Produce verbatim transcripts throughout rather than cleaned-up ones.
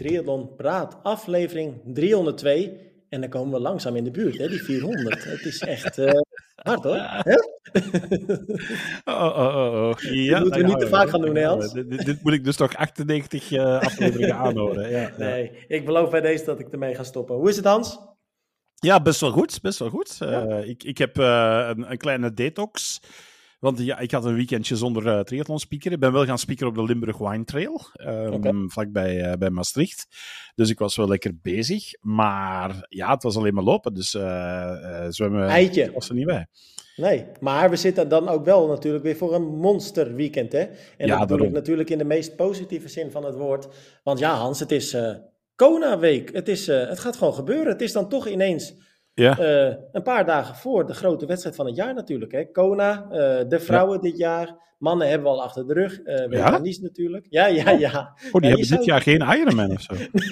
Triathlon Praat, aflevering driehonderdtwee. En dan komen we langzaam in de buurt, hè, die vierhonderd. Het is echt uh, hard, hoor. Hè? oh, oh, oh, oh. Ja, dit moeten we niet te vaak gaan doen, hè, Hans? Dit, dit, dit moet ik dus toch achtennegentig uh, afleveringen aanhouden. Ja, nee, ja. ik beloof bij deze dat ik ermee ga stoppen. Hoe is het, Hans? Ja, best wel goed. Best wel goed. Ja. Uh, ik, ik heb uh, een, een kleine detox. Want ja, ik had een weekendje zonder uh, triathlon speaker. Ik ben wel gaan speakeren op de Limburg Wine Trail. Um, okay. Vlakbij uh, bij Maastricht. Dus ik was wel lekker bezig. Maar ja, het was alleen maar lopen. Dus uh, uh, zwemmen Eitje. was er niet bij. Nee, maar we zitten dan ook wel natuurlijk weer voor een monster weekend, hè? En ja, dat bedoel ik natuurlijk in de meest positieve zin van het woord. Want ja, Hans, het is uh, Kona-week. Het, is, uh, het gaat gewoon gebeuren. Het is dan toch ineens ja. uh, een paar dagen voor de grote wedstrijd van het jaar natuurlijk, hè? Kona, uh, de vrouwen ja. dit jaar. Mannen hebben we al achter de rug. Uh, ja? Nice natuurlijk. Ja, ja, ja. Oh, die ja, hebben dit jaar geen Ironman of zo.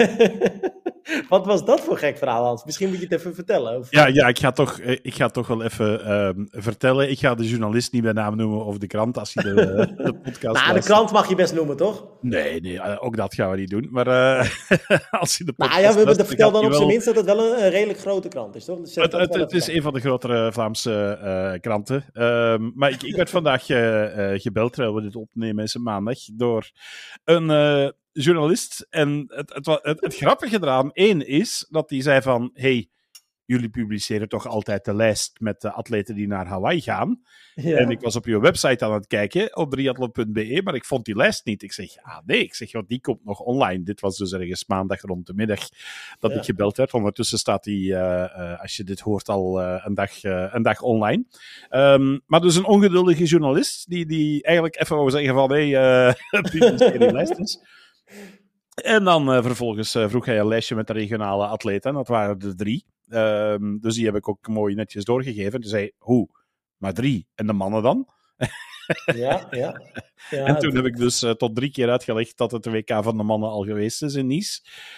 Wat was dat voor gek verhaal, Hans? Misschien moet je het even vertellen. Of... Ja, ja ik, ga toch, ik ga toch wel even uh, vertellen. Ik ga de journalist niet bij naam noemen of de krant als hij de, de podcast Nou, de krant mag je best noemen, toch? Nee, nee, ook dat gaan we niet doen. Maar uh, als hij de podcast Nou ja, we luistert, vertel dan op wel... zijn minst dat het wel een, een redelijk grote krant is, toch? Dus het het, het is een van de grotere Vlaamse uh, kranten. Uh, maar ik, ik werd vandaag uh, uh, gebeld, terwijl we dit opnemen, is maandag, door een... Uh, journalist. En het, het, het, het grappige eraan, één, is dat hij zei van, hey, jullie publiceren toch altijd de lijst met de atleten die naar Hawaii gaan. Ja. En ik was op je website aan het kijken, op triathlon punt b e, maar ik vond die lijst niet. Ik zeg, ah nee, ik zeg, want die komt nog online. Dit was dus ergens maandag rond de middag dat ja. ik gebeld werd. Ondertussen staat die, uh, uh, als je dit hoort, al uh, een, dag, uh, een dag online. Um, maar dus een ongeduldige journalist, die, die eigenlijk even wou zeggen van, hé, hey, uh, publiceer die lijst eens. En dan uh, vervolgens uh, vroeg hij een lijstje met de regionale atleten. En dat waren er drie. Um, dus die heb ik ook mooi netjes doorgegeven. Toen zei hoe? Maar drie. En de mannen dan? Ja, ja. ja en toen heb ik dus uh, tot drie keer uitgelegd dat het de W K van de mannen al geweest is in Nice.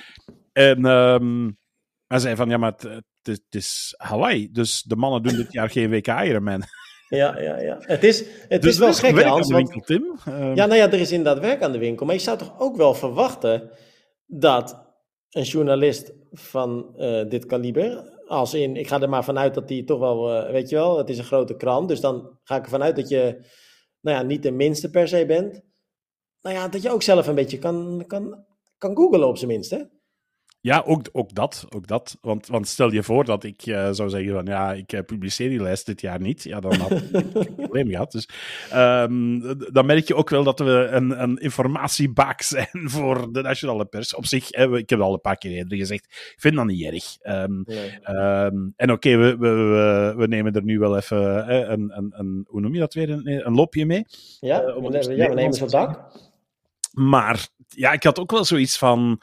En um, hij zei van, ja, maar het, het, het is Hawaii. Dus de mannen doen dit jaar geen W K Ironman. Ja, ja, ja. Het is, het dus is wel gek, werk Hans. aan de winkel, Tim. Um, ja, nou ja, er is inderdaad werk aan de winkel. Maar je zou toch ook wel verwachten dat een journalist van uh, dit kaliber, als in, ik ga er maar vanuit dat die toch wel, uh, weet je wel, het is een grote krant. Dus dan ga ik ervan uit dat je, nou ja, niet de minste per se bent. Nou ja, dat je ook zelf een beetje kan, kan, kan googlen op zijn minst, hè? Ja, ook, ook dat. Ook dat. Want, want stel je voor dat ik uh, zou zeggen van ja, ik uh, publiceer die lijst dit jaar niet. Ja, dan had ik een probleem gehad. Dus um, dan merk je ook wel dat we een, een informatiebaak zijn voor de nationale pers. Op zich, hè, ik heb het al een paar keer eerder gezegd, ik vind dat niet erg. Um, nee. um, en oké, okay, we, we, we, we nemen er nu wel even uh, een, een, een, hoe noem je dat weer, een, een loopje mee. Ja, uh, we, ja, we nemen zo'n dak. Maar ja, ik had ook wel zoiets van...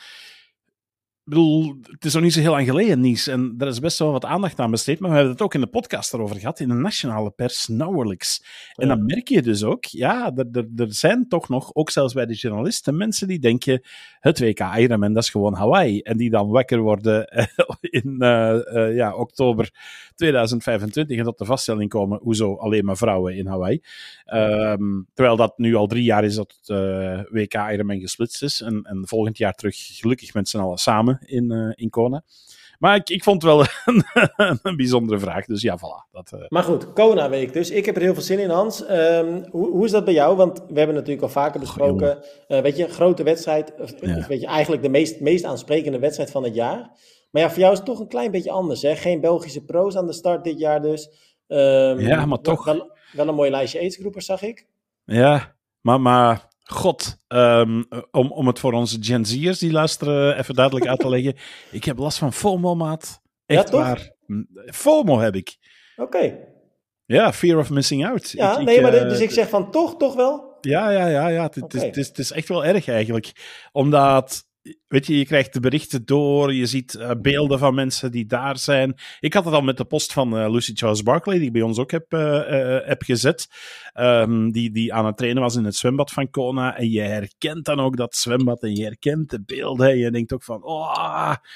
Ik bedoel, het is nog niet zo heel lang geleden, Nice. En er is best wel wat aandacht aan besteed. Maar we hebben het ook in de podcast erover gehad. In de nationale pers nauwelijks. En dan merk je dus ook, ja, er, er, er zijn toch nog, ook zelfs bij de journalisten, mensen die denken, het W K Ironman, dat is gewoon Hawaii. En die dan wakker worden uh, in uh, uh, ja, oktober tweeduizend vijfentwintig en tot de vaststelling komen, hoezo alleen maar vrouwen in Hawaii. Um, terwijl dat nu al drie jaar is dat het uh, W K Ironman gesplitst is. En, en volgend jaar terug gelukkig met z'n allen samen in, uh, in Kona. Maar ik, ik vond het wel een, een bijzondere vraag. Dus ja, voilà. Dat, uh... Maar goed, Kona-week dus. Ik heb er heel veel zin in, Hans. Um, hoe, hoe is dat bij jou? Want we hebben natuurlijk al vaker besproken. Uh, weet je, grote wedstrijd. Of, ja. Weet je, eigenlijk de meest, meest aansprekende wedstrijd van het jaar. Maar ja, voor jou is het toch een klein beetje anders. Hè? Geen Belgische pro's aan de start dit jaar dus. Um, ja, maar toch. Wel, wel een mooi lijstje aidsgroepers, zag ik. Ja, maar... maar... God, um, om, om het voor onze Gen Z'ers die luisteren even duidelijk uit te leggen. Ik heb last van FOMO, maat. Echt ja, waar. FOMO heb ik. Oké. Okay. Ja, fear of missing out. Ja, ik, nee, ik, maar uh, dus ik zeg van toch, toch wel? Ja, ja, ja. ja. Het, okay. het, is, het is echt wel erg eigenlijk. Omdat... Weet je, je krijgt de berichten door, je ziet uh, beelden van mensen die daar zijn. Ik had het al met de post van uh, Lucy Charles Barclay, die ik bij ons ook heb, uh, uh, heb gezet. Um, die, die aan het trainen was in het zwembad van Kona. En je herkent dan ook dat zwembad en je herkent de beelden. En je denkt ook van, oh...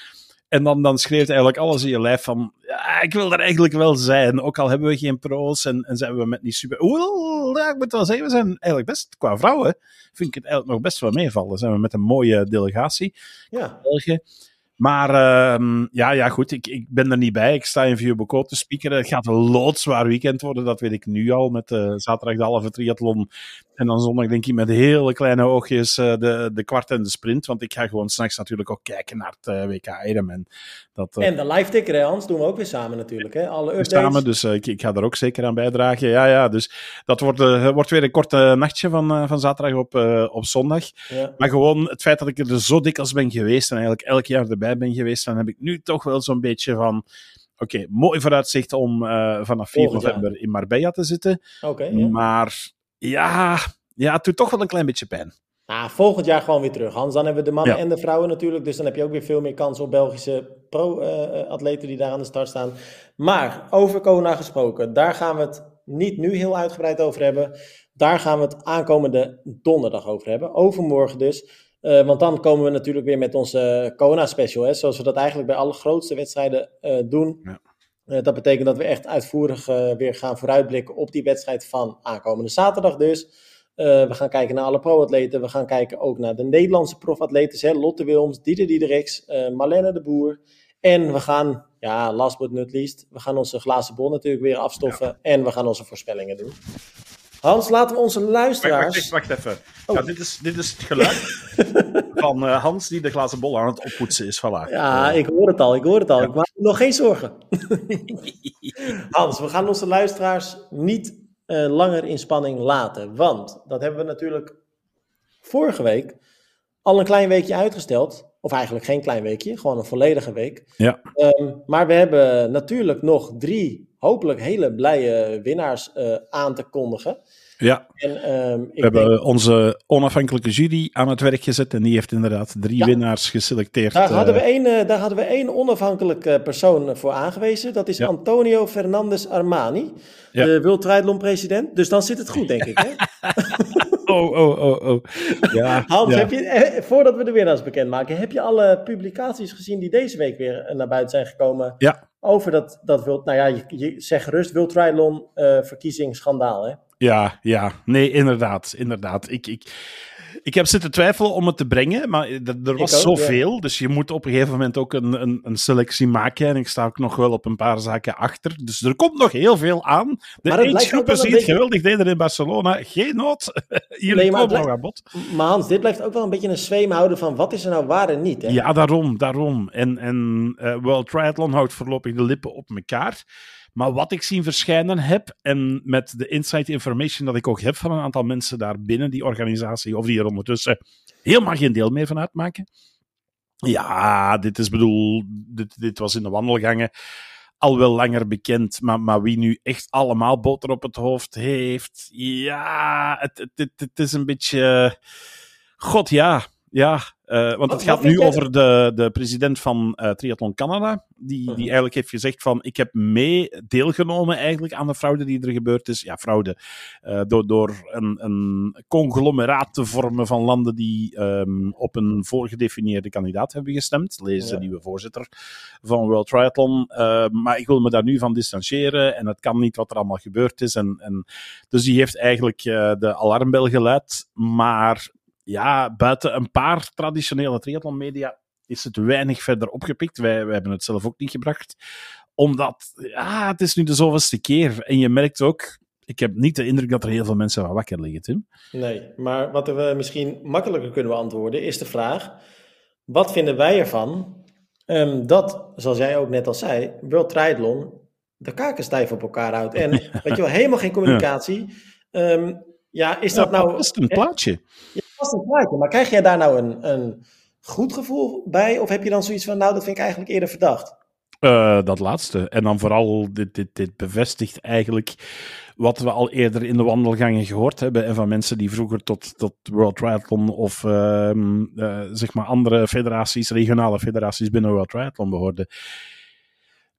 En dan, dan schreeuwt eigenlijk alles in je lijf van, ja, ik wil er eigenlijk wel zijn. Ook al hebben we geen pro's en, en zijn we met niet super... Oeh, ja, ik moet wel zeggen, we zijn eigenlijk best, qua vrouwen, vind ik het eigenlijk nog best wel meevallen. Zijn we met een mooie delegatie. Ja. België. Maar uh, ja, ja, goed, ik, ik ben er niet bij. Ik sta in Vieux-Bocaux te spiekeren. Het gaat een loodzwaar weekend worden, dat weet ik nu al. Met uh, zaterdag de halve triathlon. En dan zondag denk ik met hele kleine oogjes uh, de, de kwart en de sprint. Want ik ga gewoon s'nachts natuurlijk ook kijken naar het uh, W K Ironman. Dat, uh, en de live ticker, hè, Hans, doen we ook weer samen natuurlijk. Hè? Alle updates. Samen, dus uh, ik, ik ga daar ook zeker aan bijdragen. Ja, ja, dus dat wordt, uh, wordt weer een korte nachtje van, uh, van zaterdag op, uh, op zondag. Ja. Maar gewoon het feit dat ik er zo dikwijls ben geweest en eigenlijk elk jaar erbij ben geweest, dan heb ik nu toch wel zo'n beetje van... Oké, okay, mooi vooruitzicht om uh, vanaf vier november in Marbella te zitten. Okay, ja. Maar ja, ja, het doet toch wel een klein beetje pijn. Ah, volgend jaar gewoon weer terug, Hans. Dan hebben we de mannen ja. en de vrouwen natuurlijk. Dus dan heb je ook weer veel meer kans op Belgische pro-atleten uh, die daar aan de start staan. Maar over Kona gesproken, daar gaan we het niet nu heel uitgebreid over hebben. Daar gaan we het aankomende donderdag over hebben. Overmorgen dus. Uh, want dan komen we natuurlijk weer met onze Kona special. Hè, zoals we dat eigenlijk bij alle grootste wedstrijden uh, doen. Ja. Uh, dat betekent dat we echt uitvoerig uh, weer gaan vooruitblikken op die wedstrijd van aankomende zaterdag dus. Uh, we gaan kijken naar alle pro-atleten. We gaan kijken ook naar de Nederlandse profatleten. Hè? Lotte Wilms, Dieder Diedericks, uh, Marlene de Boer. En we gaan, ja, last but not least, we gaan onze glazen bol natuurlijk weer afstoffen. Ja. En we gaan onze voorspellingen doen. Hans, laten we onze luisteraars... Wacht, wacht, wacht even. Oh. Ja, dit, is, dit is het geluid van uh, Hans die de glazen bol aan het oppoetsen is. Voilà. Ja, ik hoor het al, ik hoor het al. Ja. Ik maak me nog geen zorgen. Hans, we gaan onze luisteraars niet uh, langer in spanning laten. Want, dat hebben we natuurlijk vorige week al een klein weekje uitgesteld. Of eigenlijk geen klein weekje, gewoon een volledige week. Ja. Um, maar we hebben natuurlijk nog drie, hopelijk hele blije winnaars uh, aan te kondigen. Ja, en, um, ik we hebben denk... onze onafhankelijke jury aan het werk gezet en die heeft inderdaad drie ja. winnaars geselecteerd. Daar hadden we één, uh, daar hadden we één onafhankelijke persoon voor aangewezen. Dat is ja. Antonio Fernandez Armani, ja. de World Triathlon president. Dus dan zit het goed, denk ik. Hè? Oh, oh, oh, oh. Ja, Hans, ja. heb je, eh, voordat we de winnaars bekendmaken, heb je alle publicaties gezien die deze week weer naar buiten zijn gekomen? Ja. Over dat, dat World, nou ja, je, je zegt gerust World Triathlon uh, verkiezingsschandaal, hè? Ja, ja. Nee, inderdaad, inderdaad. Ik, ik, ik heb zitten twijfelen om het te brengen, maar er was ook, zoveel, ja. Dus je moet op een gegeven moment ook een, een, een selectie maken en ik sta ook nog wel op een paar zaken achter. Dus er komt nog heel veel aan. De agegroepen zien het beetje... geweldig deden in Barcelona. Geen nood. Hier nee, komt nog aan bod. Maar Hans, dit blijft ook wel een beetje een zweem houden van wat is er nou waar en niet, hè? Ja, daarom, daarom. En, en uh, World Triathlon houdt voorlopig de lippen op elkaar. Maar wat ik zien verschijnen heb, en met de inside information dat ik ook heb van een aantal mensen daar binnen die organisatie, of die er ondertussen helemaal geen deel meer van uitmaken. Ja, dit is bedoel, dit, dit was in de wandelgangen al wel langer bekend, maar, maar wie nu echt allemaal boter op het hoofd heeft, ja, het, het, het, het is een beetje... God, ja, ja. Uh, want het gaat nu over de, de president van uh, Triathlon Canada, die, die eigenlijk heeft gezegd van, ik heb mee deelgenomen eigenlijk aan de fraude die er gebeurd is. Ja, fraude. Uh, door door een, een conglomeraat te vormen van landen die um, op een voorgedefinieerde kandidaat hebben gestemd. Lees de ja. nieuwe voorzitter van World Triathlon. Uh, maar ik wil me daar nu van distancieren en het kan niet wat er allemaal gebeurd is. En, en, dus die heeft eigenlijk uh, de alarmbel geluid, maar... Ja, buiten een paar traditionele triathlonmedia is het weinig verder opgepikt. Wij, wij hebben het zelf ook niet gebracht. Omdat, ja, het is nu de zoveelste keer. En je merkt ook, ik heb niet de indruk dat er heel veel mensen van wakker liggen, Tim. Nee, maar wat we misschien makkelijker kunnen beantwoorden is de vraag, wat vinden wij ervan um, dat, zoals jij ook net al zei, World Triathlon de kaken stijf op elkaar houdt. En, ja. weet je wel, helemaal geen communicatie. Ja, um, ja is dat ja, nou... Dat is een plaatje. Ja, dat is een plaatje. Maar krijg jij daar nou een, een goed gevoel bij? Of heb je dan zoiets van, nou, dat vind ik eigenlijk eerder verdacht? Uh, dat laatste. En dan vooral, dit, dit, dit bevestigt eigenlijk wat we al eerder in de wandelgangen gehoord hebben. En van mensen die vroeger tot, tot World Triathlon of uh, uh, zeg maar andere federaties, regionale federaties binnen World Triathlon behoorden.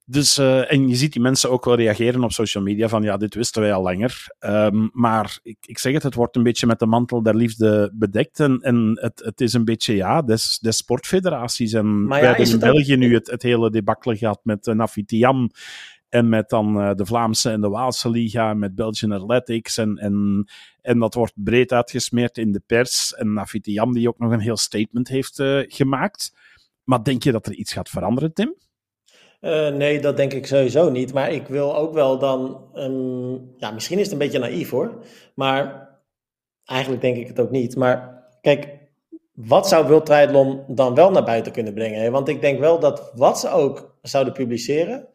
Dus, uh, en je ziet die mensen ook wel reageren op social media van ja, dit wisten wij al langer. Um, maar ik, ik zeg het, het wordt een beetje met de mantel der liefde bedekt. En, en het, het is een beetje, ja, des, des sportfederaties. En maar wij ja, hebben in België ook... nu het, het hele debacle gehad met uh, Nafitiam. En met dan uh, de Vlaamse en de Waalse Liga, met Belgian Athletics. En, en, en dat wordt breed uitgesmeerd in de pers. En Nafitiam die ook nog een heel statement heeft uh, gemaakt. Maar denk je dat er iets gaat veranderen, Tim? Uh, nee, dat denk ik sowieso niet. Maar ik wil ook wel dan... Um, ja, misschien is het een beetje naïef hoor. Maar eigenlijk denk ik het ook niet. Maar kijk, wat zou World Triathlon dan wel naar buiten kunnen brengen? Hè? Want ik denk wel dat wat ze ook zouden publiceren...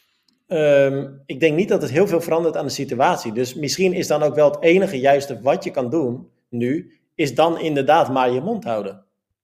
Um, ik denk niet dat het heel veel verandert aan de situatie. Dus misschien is dan ook wel het enige juiste wat je kan doen nu... is dan inderdaad maar je mond houden.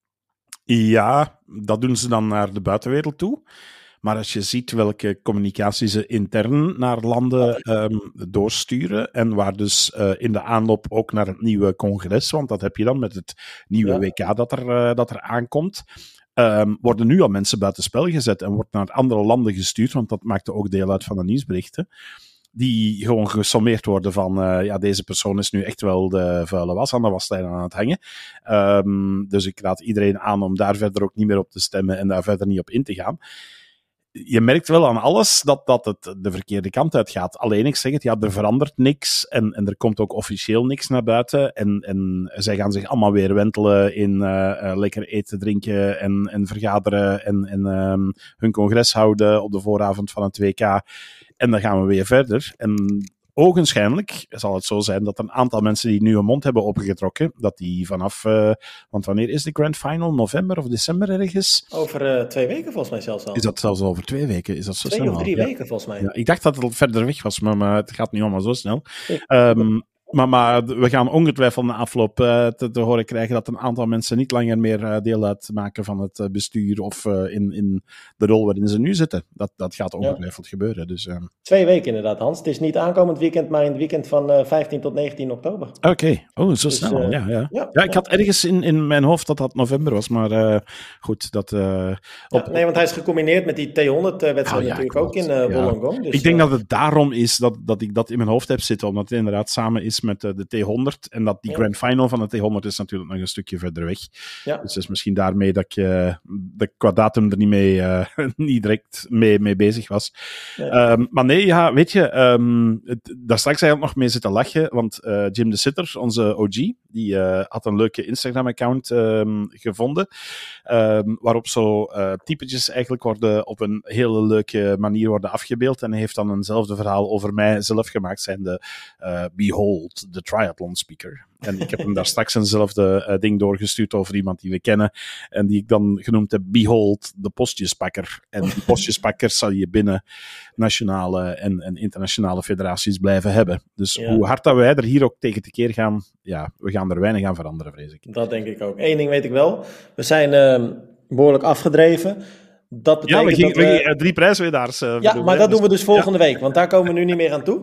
Ja, dat doen ze dan naar de buitenwereld toe. Maar als je ziet welke communicatie ze intern naar landen um, doorsturen en waar dus uh, in de aanloop ook naar het nieuwe congres, want dat heb je dan met het nieuwe ja. W K dat er, uh, dat er aankomt, um, worden nu al mensen buitenspel gezet en wordt naar andere landen gestuurd, want dat maakte ook deel uit van de nieuwsberichten, die gewoon gesommeerd worden van uh, ja, deze persoon is nu echt wel de vuile was aan de waslijn aan het hangen. Um, dus ik raad iedereen aan om daar verder ook niet meer op te stemmen en daar verder niet op in te gaan. Je merkt wel aan alles dat, dat het de verkeerde kant uit gaat. Alleen, ik zeg het, ja, er verandert niks en, en er komt ook officieel niks naar buiten. En, en zij gaan zich allemaal weer wentelen in uh, uh, lekker eten, drinken en, en vergaderen en, en um, hun congres houden op de vooravond van het W K. En dan gaan we weer verder. En ogenschijnlijk zal het zo zijn dat een aantal mensen die nu hun mond hebben opengetrokken, dat die vanaf, uh, want wanneer is de Grand Final? November of december ergens? Over uh, twee weken volgens mij zelfs al. Is dat zelfs over twee weken? Is dat zo twee snel? of drie ja. weken volgens mij. Ja, ik dacht dat het al verder weg was, maar, maar het gaat nu allemaal zo snel. Um, Maar, maar we gaan ongetwijfeld na afloop uh, te, te horen krijgen dat een aantal mensen niet langer meer uh, deel uitmaken van het uh, bestuur of uh, in, in de rol waarin ze nu zitten. Dat, dat gaat ongetwijfeld ja. gebeuren. Dus, uh... Twee weken inderdaad, Hans. Het is niet aankomend weekend, maar in het weekend van uh, vijftien tot negentien oktober. Oké, okay. Oh, zo dus, snel. Uh, ja, ja. Ja, ja, ik had ja. ergens in, in mijn hoofd dat dat november was, maar uh, goed. Dat, uh, op... ja, nee, want hij is gecombineerd met die T honderd-wedstrijd uh, oh, ja, natuurlijk klopt. ook in uh, Wollongong. Ja. Dus, ik denk uh... dat het daarom is dat, dat ik dat in mijn hoofd heb zitten, omdat het inderdaad samen is met uh, de T honderd. En dat die ja. Grand Final van de T honderd is natuurlijk nog een stukje verder weg. Ja. Dus het is misschien daarmee dat ik, uh, dat ik qua datum er niet, mee, uh, niet direct mee, mee bezig was. Ja. Um, maar nee, ja, weet je, um, het, daar straks eigenlijk nog mee zitten lachen, want uh, Jim de Sitter, onze O G, die uh, had een leuke Instagram-account um, gevonden, um, waarop zo uh, typetjes eigenlijk worden op een hele leuke manier worden afgebeeld. En hij heeft dan eenzelfde verhaal over mij zelf gemaakt, zijnde uh, Behold, the Triathlon speaker. En ik heb hem daar straks eenzelfde uh, ding doorgestuurd over iemand die we kennen en die ik dan genoemd heb Behold, de postjespakker. En die postjespakkers zal je binnen nationale en, en internationale federaties blijven hebben. Dus ja. hoe hard dat wij er hier ook tegen tekeer gaan, ja, we gaan er weinig aan veranderen, vrees ik. Dat denk ik ook. Eén ding weet ik wel. We zijn uh, behoorlijk afgedreven. Dat betekent ja, we gingen, dat we... we drie prijswinnaars. Uh, ja, maar dat doen we dus volgende ja. week, want daar komen we nu niet meer aan toe.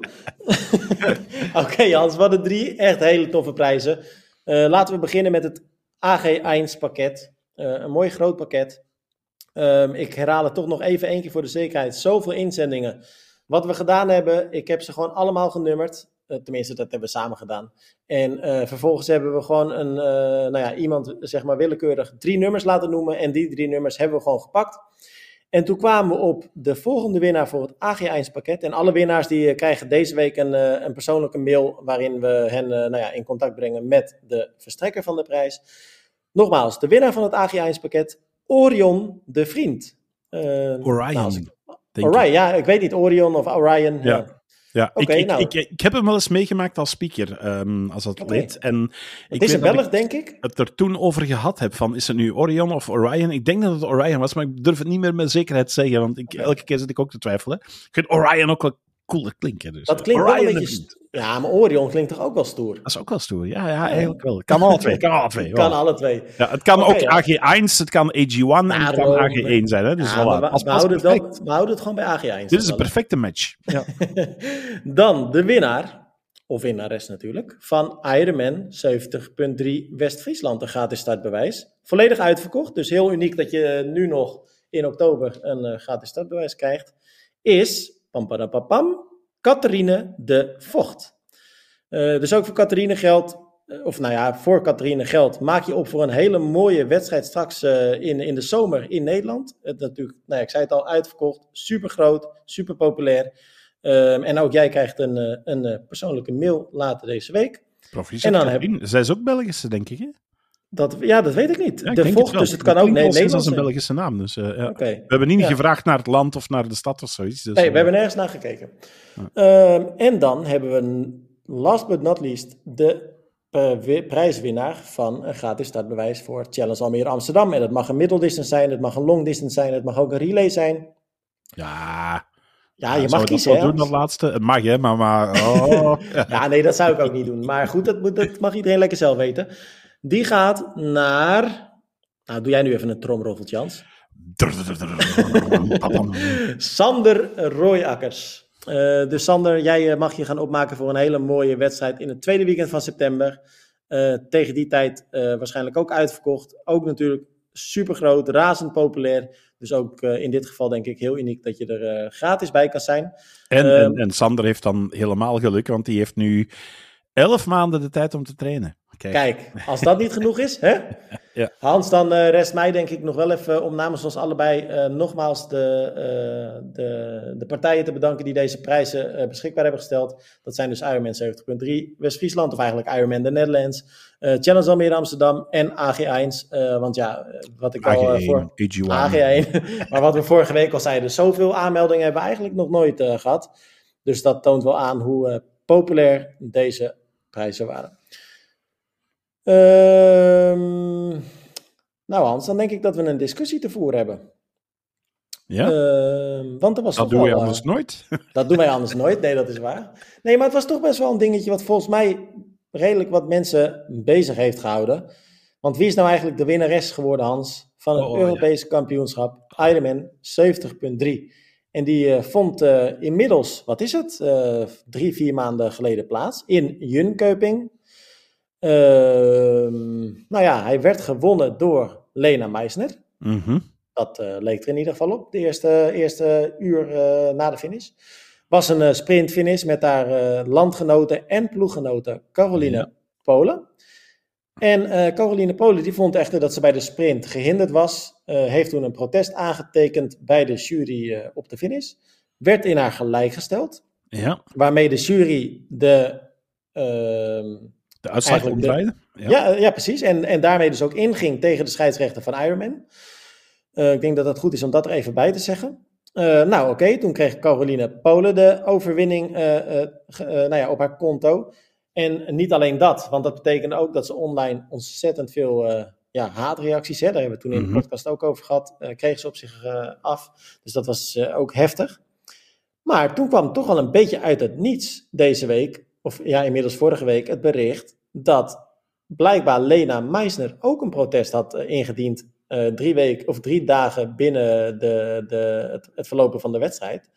Oké, okay, Hans, we hadden drie echt hele toffe prijzen. Uh, laten we beginnen met het A G één pakket. Uh, een mooi groot pakket. Um, ik herhaal het toch nog even één keer voor de zekerheid. Zoveel inzendingen. Wat we gedaan hebben, ik heb ze gewoon allemaal genummerd. Uh, tenminste, dat hebben we samen gedaan. En uh, vervolgens hebben we gewoon een, uh, nou ja, iemand, zeg maar willekeurig, drie nummers laten noemen. En die drie nummers hebben we gewoon gepakt. En toen kwamen we op de volgende winnaar voor het A G één pakket. En alle winnaars die uh, krijgen deze week een, uh, een persoonlijke mail waarin we hen uh, nou ja, in contact brengen met de verstrekker van de prijs. Nogmaals, de winnaar van het A G één pakket, Orion de Vriend. Uh, Orion. Nou, ik, Orion, ja, ik weet niet, Orion of Orion. Ja. ja. Ja, okay, ik, nou. ik, ik, ik heb hem wel eens meegemaakt als speaker, um, als atleet. Okay. En het is een Belg, denk ik. Het er toen over gehad heb van, is het nu Orion of Orion? Ik denk dat het Orion was, maar ik durf het niet meer met zekerheid te zeggen, want ik, okay. elke keer zit ik ook te twijfelen. Ik vind Orion ook wel cooler klinken. Dus. Dat klinkt Orion wel een beetje... Ja, maar Orion klinkt toch ook wel stoer? Dat is ook wel stoer, ja, ja eigenlijk wel. Kan alle twee, kan alle twee. Kan alle twee. Ja, het kan okay, ook ja. A G één, het kan A G één en het kan A G één zijn. Hè? Dus ja, voilà. we, Als, we, houden wel, we houden het gewoon bij A G één. Dit is een perfecte match. Ja. Dan de winnaar, of winnares natuurlijk, van Ironman zeventig punt drie West-Friesland. Een gratis startbewijs. Volledig uitverkocht, dus heel uniek dat je nu nog in oktober een uh, gratis startbewijs krijgt. is, pam, Catharine de Vocht. Uh, dus ook voor Catharine geldt, of nou ja, voor Catharine geldt, maak je op voor een hele mooie wedstrijd straks uh, in, in de zomer in Nederland. Het natuurlijk, nou ja, ik zei het al, uitverkocht, super groot, super populair. Um, en ook jij krijgt een, een, een persoonlijke mail later deze week. Proficiat, en dan heb... Zij is ook Belgische, denk ik, hè? Dat, ja, dat weet ik niet. Ja, ik de Vocht, het dus het dat kan ook nee, Nederlands als een Belgische naam. Dus, uh, ja. Okay. We hebben niet ja. gevraagd naar het land of naar de stad of zoiets. Dus, nee, uh... we hebben nergens naar gekeken. Ja. Um, en dan hebben we, last but not least, de uh, prijswinnaar van een gratis startbewijs voor Challenge Almere Amsterdam. En dat mag een middeldistance zijn, het mag een longdistance zijn, het mag ook een relay zijn. Ja... Ja, je ja, mag kiezen, hè? Doen dat laatste? Het mag, hè, maar... maar oh. ja, nee, dat zou ik ook niet doen. Maar goed, dat, moet, dat mag iedereen lekker zelf weten. Die gaat naar... Nou, doe jij nu even een tromroffeltje, Jans. Sander Rooijakkers. Uh, dus Sander, jij mag je gaan opmaken voor een hele mooie wedstrijd in het tweede weekend van september. Uh, tegen die tijd uh, waarschijnlijk ook uitverkocht. Ook natuurlijk super groot, razend populair. Dus ook uh, in dit geval denk ik heel uniek dat je er uh, gratis bij kan zijn. En, uh, en, en Sander heeft dan helemaal geluk, want die heeft nu elf maanden de tijd om te trainen. Kijk, Kijk als dat niet genoeg is, hè? Ja. Hans, dan uh, rest mij denk ik nog wel even om namens ons allebei uh, nogmaals de, uh, de, de partijen te bedanken die deze prijzen uh, beschikbaar hebben gesteld. Dat zijn dus Ironman zeventig punt drie West-Friesland, of eigenlijk Ironman The Netherlands, uh, Challenge Almere Amsterdam en A G één. Uh, want ja, wat ik al uh, voor... A G één. Maar wat we vorige week al zeiden, zoveel aanmeldingen hebben we eigenlijk nog nooit uh, gehad. Dus dat toont wel aan hoe uh, populair deze prijzen waren. Um, nou Hans, dan denk ik dat we een discussie te voeren hebben. Ja? Uh, want er was dat doen wij anders uh, nooit. Dat doen wij anders nooit, nee, dat is waar. Nee, maar het was toch best wel een dingetje wat volgens mij redelijk wat mensen bezig heeft gehouden. Want wie is nou eigenlijk de winnares geworden, Hans, van het oh, Europese ja. kampioenschap Ironman zeventig punt drie? En die uh, vond uh, inmiddels, wat is het, uh, drie, vier maanden geleden plaats in Jönköping. Uh, nou ja, hij werd gewonnen door Lena Meisner. Mm-hmm. Dat uh, leek er in ieder geval op, de eerste, eerste uur uh, na de finish. Was een uh, sprintfinish met haar uh, landgenote en ploeggenote Caroline ja. Polen. En uh, Caroline Polen die vond echter dat ze bij de sprint gehinderd was. Uh, heeft toen een protest aangetekend bij de jury uh, op de finish. Werd in haar gelijk gesteld. Ja. Waarmee de jury de... Uh, De uitslag omdraaide? Ja, ja, ja, precies. En, en daarmee dus ook inging tegen de scheidsrechter van Ironman. Uh, ik denk dat het goed is om dat er even bij te zeggen. Uh, nou oké, okay, toen kreeg Caroline Polen de overwinning uh, uh, uh, nou ja, op haar konto. En niet alleen dat, want dat betekende ook dat ze online ontzettend veel uh, ja, haatreacties, hè, daar hebben we toen in de podcast ook over gehad, uh, kreeg ze op zich uh, af. Dus dat was uh, ook heftig. Maar toen kwam toch wel een beetje uit het niets deze week, of ja, inmiddels vorige week, het bericht dat blijkbaar Lena Meisner ook een protest had uh, ingediend uh, drie weken of drie dagen binnen de, de, het, het verlopen van de wedstrijd.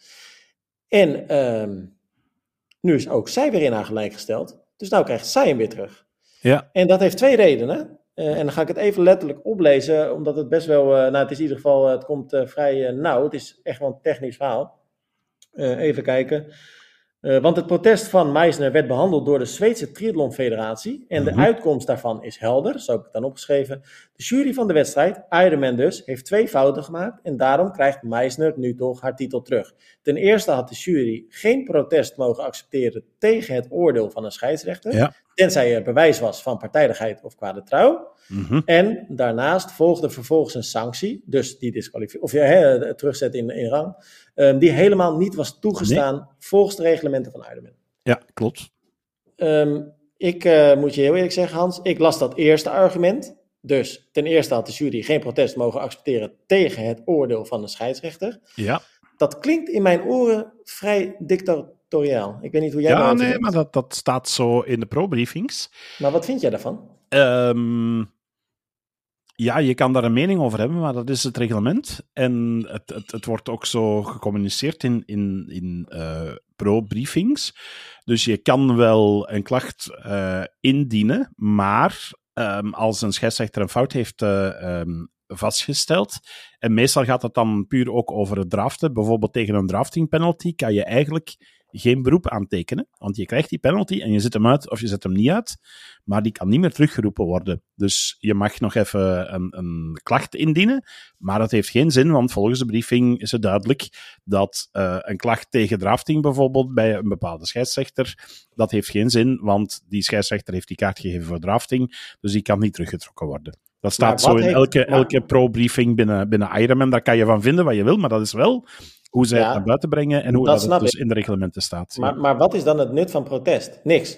En uh, nu is ook zij weer in haar gelijk gesteld. Dus nou krijgt zij hem weer terug. Ja. En dat heeft twee redenen. Uh, en dan ga ik het even letterlijk oplezen, omdat het best wel, uh, nou het is in ieder geval, uh, het komt uh, vrij uh, nauw. Het is echt wel een technisch verhaal. Uh, even kijken. Uh, want het protest van Meisner werd behandeld door de Zweedse Triathlon Federatie. En de mm-hmm. uitkomst daarvan is helder, zo heb ik het dan opgeschreven. De jury van de wedstrijd, Ironman dus, heeft twee fouten gemaakt. En daarom krijgt Meisner nu toch haar titel terug. Ten eerste had de jury geen protest mogen accepteren tegen het oordeel van een scheidsrechter. Ja. Tenzij er bewijs was van partijdigheid of kwade trouw. Mm-hmm. En daarnaast volgde vervolgens een sanctie, dus die disqualificatie, of ja, hè, terugzet in, in rang, um, die helemaal niet was toegestaan nee. volgens de reglementen van Ironman. Ja, klopt. Um, ik uh, moet je heel eerlijk zeggen, Hans, ik las dat eerste argument. Dus ten eerste had de jury geen protest mogen accepteren tegen het oordeel van de scheidsrechter. Ja. Dat klinkt in mijn oren vrij dictatoriaal. Ik weet niet hoe jij Ja, nee, denkt. maar dat, dat staat zo in de pro-briefings. Maar wat vind jij daarvan? Um, ja, je kan daar een mening over hebben, maar dat is het reglement. En het, het, het wordt ook zo gecommuniceerd in, in, in uh, pro-briefings. Dus je kan wel een klacht uh, indienen, maar um, als een scheidsrechter een fout heeft uh, um, vastgesteld. En meestal gaat het dan puur ook over het draften. Bijvoorbeeld tegen een drafting penalty kan je eigenlijk geen beroep aantekenen, want je krijgt die penalty en je zet hem uit of je zet hem niet uit, maar die kan niet meer teruggeroepen worden. Dus je mag nog even een, een klacht indienen, maar dat heeft geen zin, want volgens de briefing is het duidelijk dat uh, een klacht tegen drafting bijvoorbeeld bij een bepaalde scheidsrechter, dat heeft geen zin, want die scheidsrechter heeft die kaart gegeven voor drafting, dus die kan niet teruggetrokken worden. Dat staat zo in heeft, elke, maar... elke pro-briefing binnen, binnen Ironman, daar kan je van vinden wat je wil, maar dat is wel hoe zij ja, het naar buiten brengen en hoe dat, dat het dus ik. in de reglementen staat. Maar, maar wat is dan het nut van protest? Niks.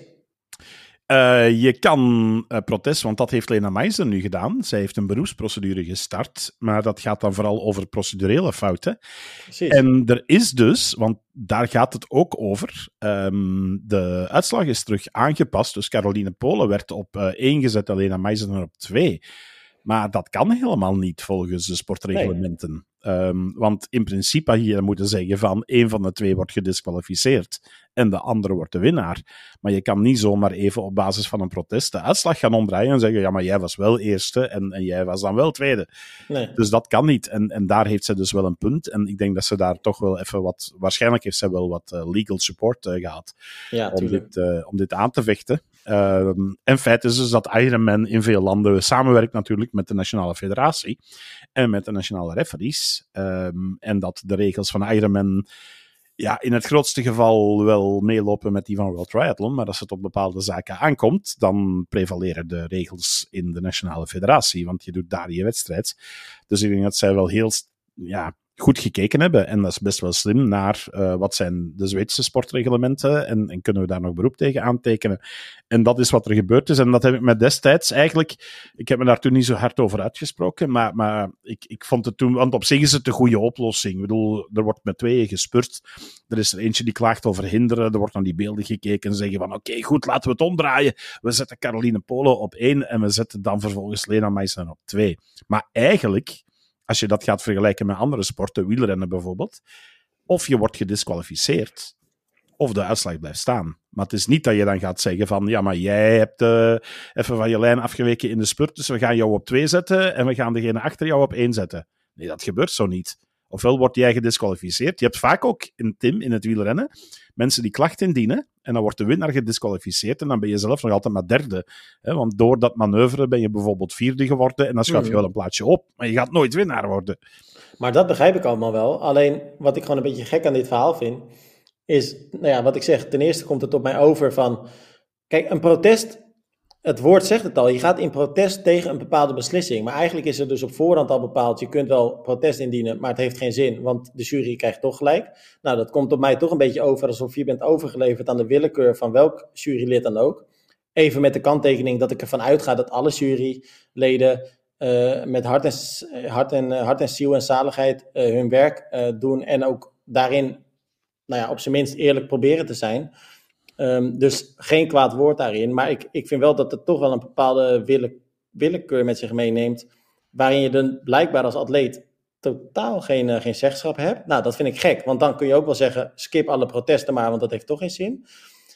Uh, je kan uh, protest, want dat heeft Lena Meijzer nu gedaan. Zij heeft een beroepsprocedure gestart, maar dat gaat dan vooral over procedurele fouten. Precies. En er is dus, want daar gaat het ook over, um, de uitslag is terug aangepast. Dus Caroline Polen werd op uh, één gezet en Lena Meijzer op twee. Maar dat kan helemaal niet volgens de sportreglementen. Nee. Um, want in principe had je moeten zeggen van één van de twee wordt gedisqualificeerd en de andere wordt de winnaar. Maar je kan niet zomaar even op basis van een protest de uitslag gaan omdraaien en zeggen ja, maar jij was wel eerste en, en jij was dan wel tweede. Nee. Dus dat kan niet. En, en daar heeft ze dus wel een punt. En ik denk dat ze daar toch wel even wat... Waarschijnlijk heeft ze wel wat uh, legal support uh, gehad ja, om, dit, uh, om dit aan te vechten. Um, en feit is dus dat Ironman in veel landen samenwerkt natuurlijk met de Nationale Federatie en met de nationale referees. Um, en dat de regels van Ironman ja, in het grootste geval wel meelopen met die van World Triathlon, maar als het op bepaalde zaken aankomt, dan prevaleren de regels in de Nationale Federatie, want je doet daar je wedstrijd. Dus ik denk dat zij wel heel... ja, goed gekeken hebben. En dat is best wel slim naar uh, wat zijn de Zweedse sportreglementen en, en kunnen we daar nog beroep tegen aantekenen. En dat is wat er gebeurd is. En dat heb ik me destijds eigenlijk... Ik heb me daar toen niet zo hard over uitgesproken, maar, maar ik, ik vond het toen... Want op zich is het een goede oplossing. Ik bedoel, er wordt met tweeën gespurt. Er is er eentje die klaagt over hinderen. Er wordt naar die beelden gekeken en zeggen van oké, okay, goed, laten we het omdraaien. We zetten Caroline Polen op één en we zetten dan vervolgens Lena Meijzer op twee. Maar eigenlijk... Als je dat gaat vergelijken met andere sporten, wielrennen bijvoorbeeld, of je wordt gedisqualificeerd, of de uitslag blijft staan. Maar het is niet dat je dan gaat zeggen van, ja, maar jij hebt uh, even van je lijn afgeweken in de spurt, dus we gaan jou op twee zetten en we gaan degene achter jou op één zetten. Nee, dat gebeurt zo niet. Ofwel word jij gedisqualificeerd. Je hebt vaak ook, in Tim, in het wielrennen, mensen die klachten indienen, en dan wordt de winnaar gedisqualificeerd en dan ben je zelf nog altijd maar derde. Hè? Want door dat manoeuvre ben je bijvoorbeeld vierde geworden en dan schuif je mm. wel een plaatsje op, maar je gaat nooit winnaar worden. Maar dat begrijp ik allemaal wel. Alleen, wat ik gewoon een beetje gek aan dit verhaal vind, is, nou ja, wat ik zeg, ten eerste komt het op mij over van, kijk, een protest, het woord zegt het al, je gaat in protest tegen een bepaalde beslissing. Maar eigenlijk is er dus op voorhand al bepaald, je kunt wel protest indienen, maar het heeft geen zin, want de jury krijgt toch gelijk. Nou, dat komt op mij toch een beetje over alsof je bent overgeleverd aan de willekeur van welk jurylid dan ook. Even met de kanttekening dat ik ervan uitga dat alle juryleden uh, met hart en, hart, en, uh, hart en ziel en zaligheid uh, hun werk uh, doen en ook daarin, nou ja, op zijn minst eerlijk proberen te zijn. Um, dus geen kwaad woord daarin, maar ik, ik vind wel dat het toch wel een bepaalde wille, willekeur met zich meeneemt, waarin je dan blijkbaar als atleet totaal geen, uh, geen zeggenschap hebt. Nou, dat vind ik gek, want dan kun je ook wel zeggen, skip alle protesten maar, want dat heeft toch geen zin.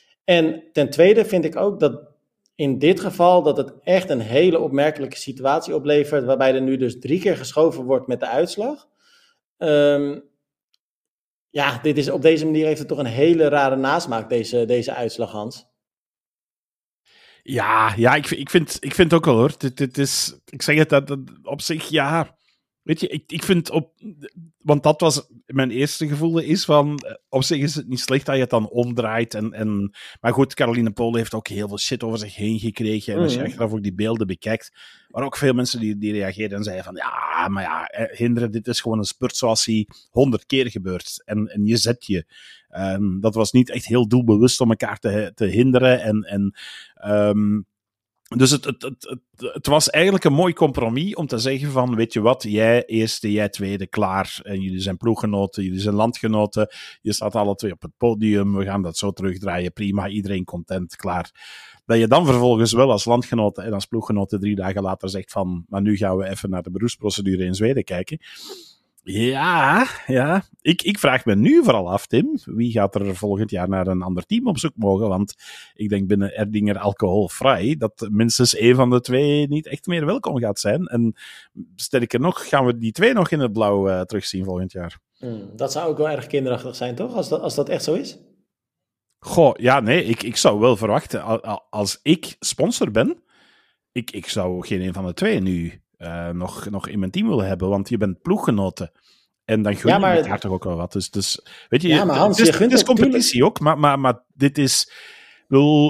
En ten tweede vind ik ook dat in dit geval dat het echt een hele opmerkelijke situatie oplevert, waarbij er nu dus drie keer geschoven wordt met de uitslag. Um, Ja, dit is, op deze manier heeft het toch een hele rare nasmaak, deze, deze uitslag, Hans. Ja, ja ik, ik, vind, ik vind ook wel hoor. Dit, dit is, ik zeg het dat, dat op zich, ja. Weet je, ik, ik vind op. Want dat was mijn eerste gevoel, is van. Op zich is het niet slecht dat je het dan omdraait. En, en, maar goed, Caroline Polen heeft ook heel veel shit over zich heen gekregen. En als je achteraf ook die beelden bekijkt. Maar ook veel mensen die, die reageerden en zeiden van. Ja, maar ja, hinderen, dit is gewoon een spurt zoals die honderd keer gebeurt. En, en je zet je. Um, dat was niet echt heel doelbewust om elkaar te, te hinderen. En. en um, Dus het, het, het, het, het was eigenlijk een mooi compromis om te zeggen van, weet je wat, jij eerste, jij tweede, klaar. En jullie zijn ploeggenoten, jullie zijn landgenoten. Je staat alle twee op het podium, we gaan dat zo terugdraaien, prima, iedereen content, klaar. Dat je dan vervolgens wel als landgenoten en als ploeggenoten drie dagen later zegt van, maar nu gaan we even naar de beroepsprocedure in Zweden kijken. Ja, ja. Ik, ik vraag me nu vooral af, Tim, wie gaat er volgend jaar naar een ander team op zoek mogen? Want ik denk binnen Erdinger alcoholvrij dat minstens één van de twee niet echt meer welkom gaat zijn. En sterker nog, gaan we die twee nog in het blauw uh, terugzien volgend jaar. Hmm, dat zou ook wel erg kinderachtig zijn, toch? Als dat, als dat echt zo is? Goh, ja, nee, ik, ik zou wel verwachten, als ik sponsor ben, ik, ik zou geen een van de twee nu uh, nog, nog in mijn team willen hebben, want je bent ploeggenoten. En dan gun je ja, maar... elkaar toch ook wel wat. Dus, dus weet je, ja, maar Hans, het is, je gunt het is competitie natuurlijk... ook, maar, maar, maar dit is... Bedoel,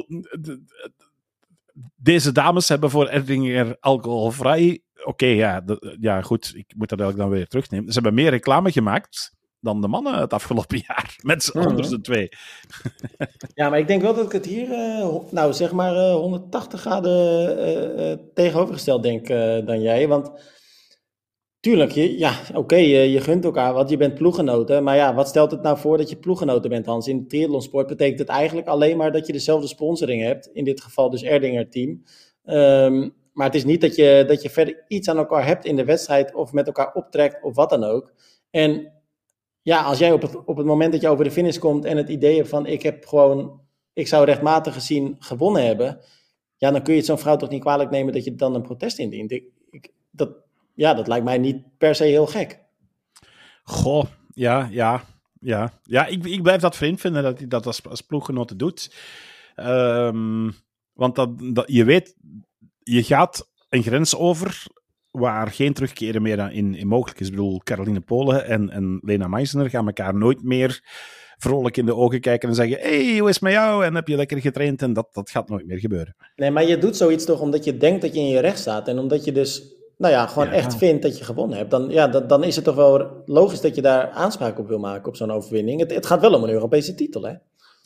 deze dames hebben voor Erdinger alcoholvrij... Oké, okay, ja, ja, goed, ik moet dat eigenlijk dan weer terugnemen. Ze hebben meer reclame gemaakt dan de mannen het afgelopen jaar. Met z'n mm-hmm. onder z'n twee. Ja, maar ik denk wel dat ik het hier, uh, nou zeg maar, uh, honderdtachtig graden uh, uh, tegenovergesteld denk uh, dan jij. Want tuurlijk, je, ja, oké, okay, je, je gunt elkaar wat, je bent ploeggenoten. Maar ja, wat stelt het nou voor dat je ploeggenoten bent, Hans? In de triathlonsport betekent het eigenlijk alleen maar dat je dezelfde sponsoring hebt. In dit geval dus Erdinger team. Um, maar het is niet dat je, dat je verder iets aan elkaar hebt in de wedstrijd of met elkaar optrekt of wat dan ook. En ja, als jij op het, op het moment dat je over de finish komt en het idee hebt van ik heb gewoon, ik zou rechtmatig gezien gewonnen hebben, ja, dan kun je het zo'n vrouw toch niet kwalijk nemen dat je dan een protest indient. Ik, ik, dat, ja, dat lijkt mij niet per se heel gek. Goh, ja, ja, ja. Ja, ik, ik blijf dat vreemd vinden dat hij dat als, als ploeggenoten doet. Um, want dat, dat, je weet, je gaat een grens over waar geen terugkeren meer in, in mogelijk is. Ik bedoel, Caroline Polen en, en Lena Meisner gaan elkaar nooit meer vrolijk in de ogen kijken en zeggen, hey, hoe is het met jou? En heb je lekker getraind? En dat, dat gaat nooit meer gebeuren. Nee, maar je doet zoiets toch omdat je denkt dat je in je recht staat en omdat je dus, nou ja, gewoon ja. echt vindt dat je gewonnen hebt. Dan, ja, dat, dan is het toch wel logisch dat je daar aanspraak op wil maken op zo'n overwinning. Het, het gaat wel om een Europese titel, hè?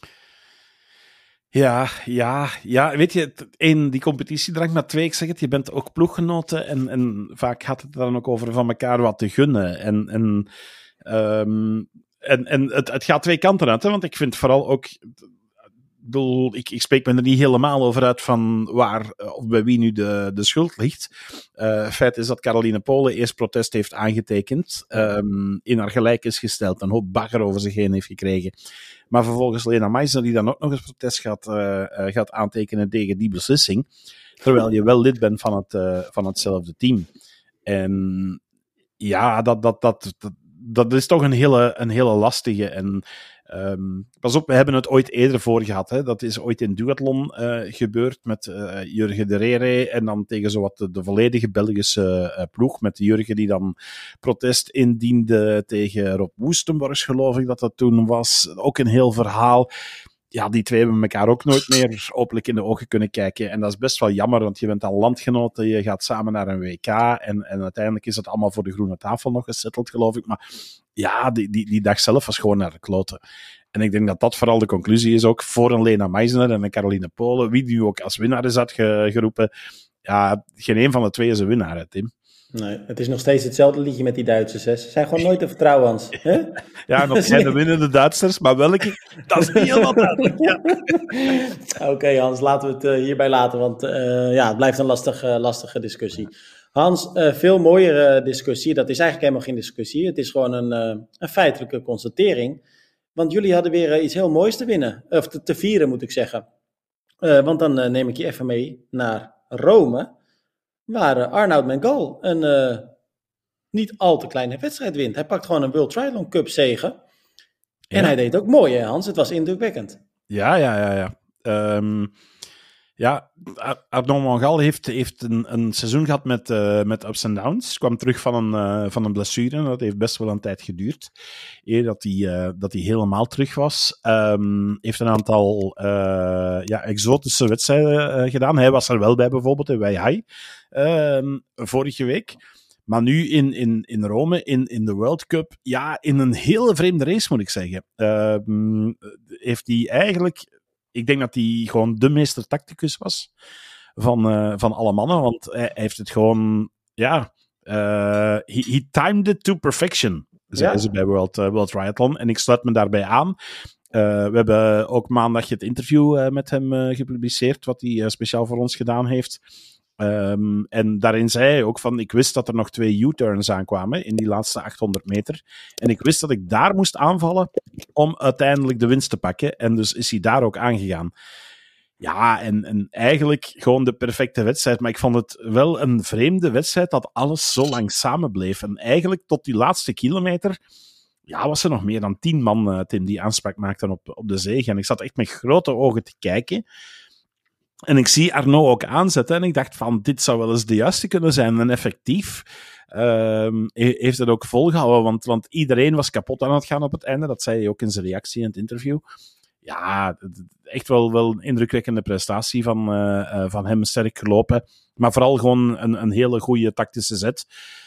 Ja, ja, ja, weet je, één, die competitiedrang, maar twee, ik zeg het, je bent ook ploeggenoten en, en vaak gaat het dan ook over van elkaar wat te gunnen. En, en, um, en, en het, het gaat twee kanten uit, hè, want ik vind vooral ook, bedoel, ik, ik spreek me er niet helemaal over uit van waar of bij wie nu de, de schuld ligt. Uh, feit is dat Caroline Polen eerst protest heeft aangetekend, um, in haar gelijk is gesteld, een hoop bagger over zich heen heeft gekregen. Maar vervolgens Lena Meisner die dan ook nog eens protest gaat, uh, uh, gaat aantekenen tegen die beslissing. Terwijl je wel lid bent van, het, uh, van hetzelfde team. En ja, dat, dat, dat, dat, dat is toch een hele, een hele lastige. En um, pas op, we hebben het ooit eerder voor gehad. Hè. Dat is ooit in duathlon uh, gebeurd met uh, Jurgen de Rere. En dan tegen zowat de, de volledige Belgische uh, ploeg. Met Jurgen die dan protest indiende tegen Rob Woestenborgs, geloof ik dat dat toen was. Ook een heel verhaal. Ja, die twee hebben elkaar ook nooit meer openlijk in de ogen kunnen kijken. En dat is best wel jammer, want je bent al landgenoten, je gaat samen naar een W K en, en uiteindelijk is het allemaal voor de groene tafel nog gesetteld, geloof ik. Maar ja, die, die, die dag zelf was gewoon naar de kloten. En ik denk dat dat vooral de conclusie is ook voor een Lena Meisner en een Caroline Polen, wie nu ook als winnaar is uitgeroepen. Ja, geen een van de twee is een winnaar, hè, Tim. Nee, het is nog steeds hetzelfde liedje met die Duitsers. Hè. Ze zijn gewoon nooit te vertrouwen, Hans. Hè? Ja, nog zijn de winnende Duitsers, maar welke? Dat is niet helemaal duidelijk. Ja. Oké, okay, Hans, laten we het uh, hierbij laten, want uh, ja, het blijft een lastig, uh, lastige discussie. Hans, uh, veel mooiere discussie. Dat is eigenlijk helemaal geen discussie. Het is gewoon een, uh, een feitelijke constatering. Want jullie hadden weer uh, iets heel moois te winnen. Of te, te vieren, moet ik zeggen. Uh, want dan uh, neem ik je even mee naar Rome, waar uh, Arnaud Mengal een uh, niet al te kleine wedstrijd wint. Hij pakt gewoon een World Triathlon Cup zege. En ja. Hij deed ook mooi, hè, Hans? Het was indrukwekkend. Ja, ja, ja, ja. Um, ja, Arnaud Mengal heeft, heeft een, een seizoen gehad met, uh, met ups en downs. Kwam terug van een, uh, van een blessure. Dat heeft best wel een tijd geduurd. Eer dat hij, uh, dat hij helemaal terug was. Um, heeft een aantal uh, ja, exotische wedstrijden uh, gedaan. Hij was er wel bij, bijvoorbeeld in Weihai. Uh, vorige week. Maar nu in, in, in Rome, in, in de World Cup, ja, in een hele vreemde race, moet ik zeggen. Uh, heeft hij eigenlijk... Ik denk dat hij gewoon de meester tacticus was van, uh, van alle mannen, want hij, hij heeft het gewoon... Ja, uh, he, he timed it to perfection, zeiden ja. ze bij World, uh, World Triathlon. En ik sluit me daarbij aan. Uh, we hebben ook maandag het interview uh, met hem uh, gepubliceerd, wat hij uh, speciaal voor ons gedaan heeft. Um, en daarin zei hij ook van, ik wist dat er nog twee U-turns aankwamen in die laatste achthonderd meter. En ik wist dat ik daar moest aanvallen om uiteindelijk de winst te pakken. En dus is hij daar ook aangegaan. Ja, en, en eigenlijk gewoon de perfecte wedstrijd. Maar ik vond het wel een vreemde wedstrijd dat alles zo lang samen bleef. En eigenlijk tot die laatste kilometer, ja, was er nog meer dan tien man, uh, Tim, die aanspraak maakten op, op de zege. En ik zat echt met grote ogen te kijken. En ik zie Arnaud ook aanzetten en ik dacht van, dit zou wel eens de juiste kunnen zijn. En effectief uh, heeft het ook volgehouden, want, want iedereen was kapot aan het gaan op het einde. Dat zei hij ook in zijn reactie in het interview. Ja, echt wel, wel een indrukwekkende prestatie van, uh, van hem, sterk gelopen. Maar vooral gewoon een, een hele goede tactische zet.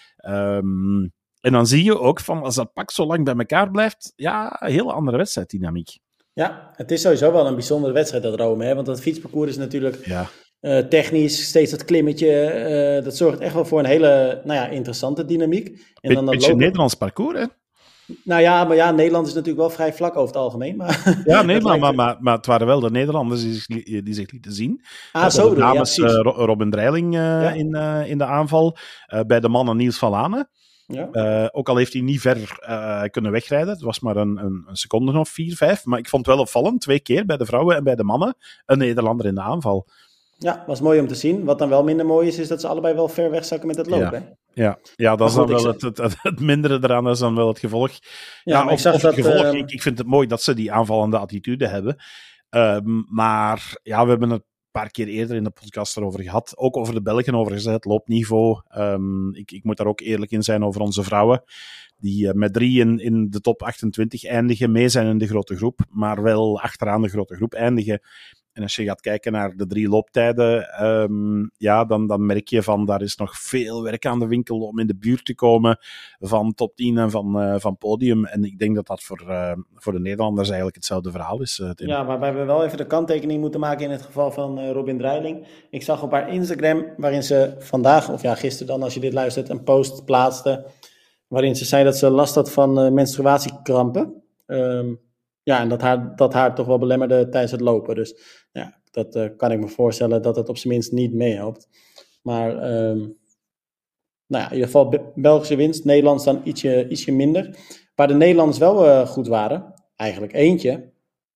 Um, en dan zie je ook van, als dat pak zo lang bij elkaar blijft, ja, een hele andere wedstrijddynamiek. Ja, het is sowieso wel een bijzondere wedstrijd, dat Rome. Hè? Want dat fietsparcours is natuurlijk ja. uh, technisch, steeds dat klimmetje. Uh, dat zorgt echt wel voor een hele nou ja, interessante dynamiek. En Be- dan dat beetje lopen... Nederlands parcours, hè? Nou ja, maar ja, Nederland is natuurlijk wel vrij vlak over het algemeen. Maar ja, nee, maar, maar, maar, maar het waren wel de Nederlanders die zich, die zich lieten zien. Ah, zo de dames ja, uh, Robin Dreiling uh, ja. in, uh, in de aanval. Uh, bij de mannen Niels van Laane. Ja. Uh, ook al heeft hij niet ver uh, kunnen wegrijden. Het was maar een, een, een seconde of vier, vijf. Maar ik vond het wel opvallend. Twee keer bij de vrouwen en bij de mannen. Een Nederlander in de aanval. Ja, was mooi om te zien. Wat dan wel minder mooi is, is dat ze allebei wel ver wegzakken met het lopen. Ja, ja. ja dat is dan wel het, het, het, het mindere eraan. Dat is dan wel het gevolg. Ja, ja of, ik zag of dat, het gevolg. Uh... Ik, ik vind het mooi dat ze die aanvallende attitude hebben. Uh, maar ja, we hebben het een paar keer eerder in de podcast erover gehad. Ook over de Belgen, overigens, het loopniveau. Um, ik, ik moet daar ook eerlijk in zijn over onze vrouwen. Die uh, met drie in, in de top achtentwintig eindigen, mee zijn in de grote groep. Maar wel achteraan de grote groep eindigen. En als je gaat kijken naar de drie looptijden, um, ja, dan, dan merk je van, daar is nog veel werk aan de winkel om in de buurt te komen van top tien en van, uh, van podium. En ik denk dat dat voor, uh, voor de Nederlanders eigenlijk hetzelfde verhaal is. Uh, ja, maar we hebben wel even de kanttekening moeten maken in het geval van uh, Robin Dreiling. Ik zag op haar Instagram, waarin ze vandaag, of ja, gisteren dan als je dit luistert, een post plaatste, waarin ze zei dat ze last had van uh, menstruatiekrampen. Um, Ja, en dat haar, dat haar toch wel belemmerde tijdens het lopen. Dus ja, dat uh, kan ik me voorstellen dat het op zijn minst niet meehelpt. Maar um, nou ja, in ieder geval Be- Belgische winst, Nederlands dan ietsje, ietsje minder. Waar de Nederlanders wel uh, goed waren, eigenlijk eentje,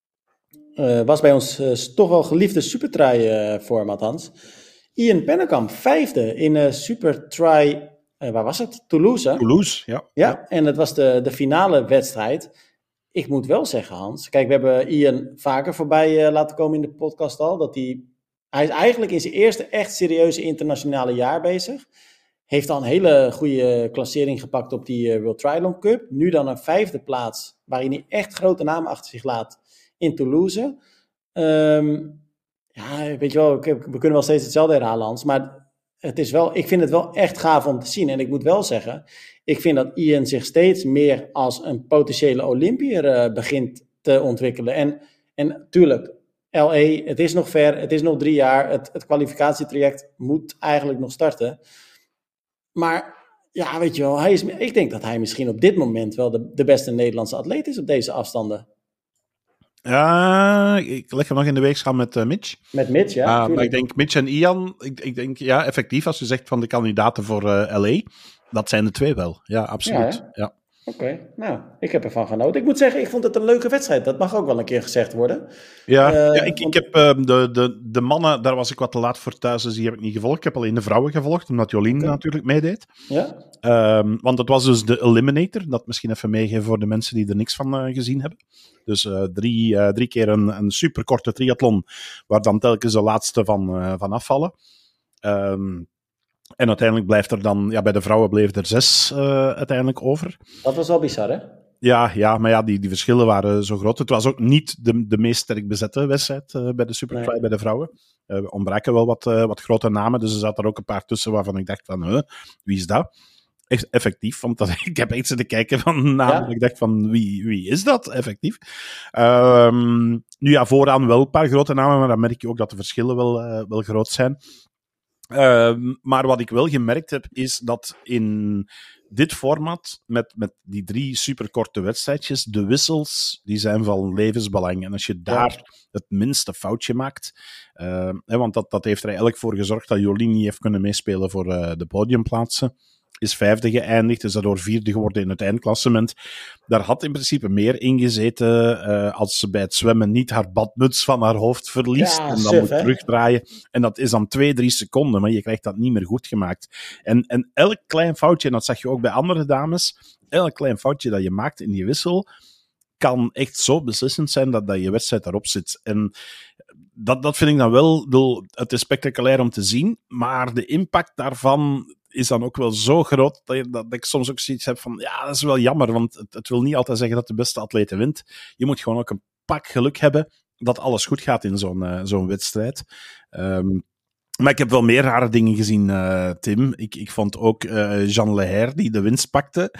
uh, was bij ons uh, toch wel geliefde supertry-format, uh, Hans. Ian Pennekamp, vijfde in uh, supertry, uh, waar was het? Toulouse. Toulouse, ja. Ja, en het was de, de finale wedstrijd. Ik moet wel zeggen, Hans, kijk, we hebben Ian vaker voorbij uh, laten komen in de podcast al, dat hij, hij is eigenlijk in zijn eerste echt serieuze internationale jaar bezig. Heeft al een hele goede klassering gepakt op die uh, World Triathlon Cup. Nu dan een vijfde plaats, waarin hij echt grote namen achter zich laat in Toulouse. Um, ja, weet je wel, we kunnen wel steeds hetzelfde herhalen, Hans, maar het is wel, ik vind het wel echt gaaf om te zien. En ik moet wel zeggen, ik vind dat Ian zich steeds meer als een potentiële Olympiër uh, begint te ontwikkelen. En, en tuurlijk, L A, het is nog ver, het is nog drie jaar. Het, het kwalificatietraject moet eigenlijk nog starten. Maar ja, weet je wel, hij is, ik denk dat hij misschien op dit moment wel de, de beste Nederlandse atleet is op deze afstanden. Ja, ik leg hem nog in de weegschaal met uh, Mitch. Met Mitch, ja. Uh, maar ik denk Mitch en Ian, ik, ik denk, ja, effectief, als je zegt van de kandidaten voor uh, L A, dat zijn de twee wel. Ja, absoluut. Ja, ja. Oké, okay. Nou, ik heb ervan genoten. Ik moet zeggen, ik vond het een leuke wedstrijd. Dat mag ook wel een keer gezegd worden. Ja, uh, ja ik, want... ik heb uh, de, de, de mannen, daar was ik wat te laat voor thuis, dus die heb ik niet gevolgd. Ik heb alleen de vrouwen gevolgd, omdat Jolien okay. natuurlijk meedeed. Ja. Um, want het was dus de Eliminator, dat misschien even meegeven voor de mensen die er niks van uh, gezien hebben. Dus uh, drie, uh, drie keer een, een superkorte triathlon, waar dan telkens de laatste van, uh, van afvallen. Um, En uiteindelijk blijft er dan, ja, bij de vrouwen bleef er zes uh, uiteindelijk over. Dat was wel bizar, hè? Ja, ja maar ja, die, die verschillen waren zo groot. Het was ook niet de, de meest sterk bezette wedstrijd uh, bij de Superfly, nee. bij de vrouwen. Uh, er ontbraken wel wat, uh, wat grote namen, dus er zaten er ook een paar tussen waarvan ik dacht van, huh, wie is dat? Echt effectief, want dat, ik heb echt zitten kijken van namen. Ja. Ik dacht van, wie, wie is dat effectief? Um, nu ja, vooraan wel een paar grote namen, maar dan merk je ook dat de verschillen wel, uh, wel groot zijn. Uh, maar wat ik wel gemerkt heb, is dat in dit format, met, met die drie superkorte wedstrijdjes, de wissels, die zijn van levensbelang. En als je daar ja. het minste foutje maakt, uh, hè, want dat, dat heeft er eigenlijk voor gezorgd dat Jolien niet heeft kunnen meespelen voor uh, de podiumplaatsen, is vijfde geëindigd, is daardoor vierde geworden in het eindklassement. Daar had in principe meer in gezeten uh, als ze bij het zwemmen niet haar badmuts van haar hoofd verliest ja, en dan suf, moet hè? terugdraaien. En dat is dan twee, drie seconden, maar je krijgt dat niet meer goed gemaakt. En, en elk klein foutje, en dat zag je ook bij andere dames, elk klein foutje dat je maakt in die wissel, kan echt zo beslissend zijn dat, dat je wedstrijd daarop zit. En dat, dat vind ik dan wel, het is spectaculair om te zien, maar de impact daarvan is dan ook wel zo groot dat, je, dat ik soms ook zoiets heb van, ja, dat is wel jammer, want het, het wil niet altijd zeggen dat de beste atlete wint. Je moet gewoon ook een pak geluk hebben dat alles goed gaat in zo'n, uh, zo'n wedstrijd. Um, maar ik heb wel meer rare dingen gezien, uh, Tim. Ik, ik vond ook uh, Jean Leher die de winst pakte.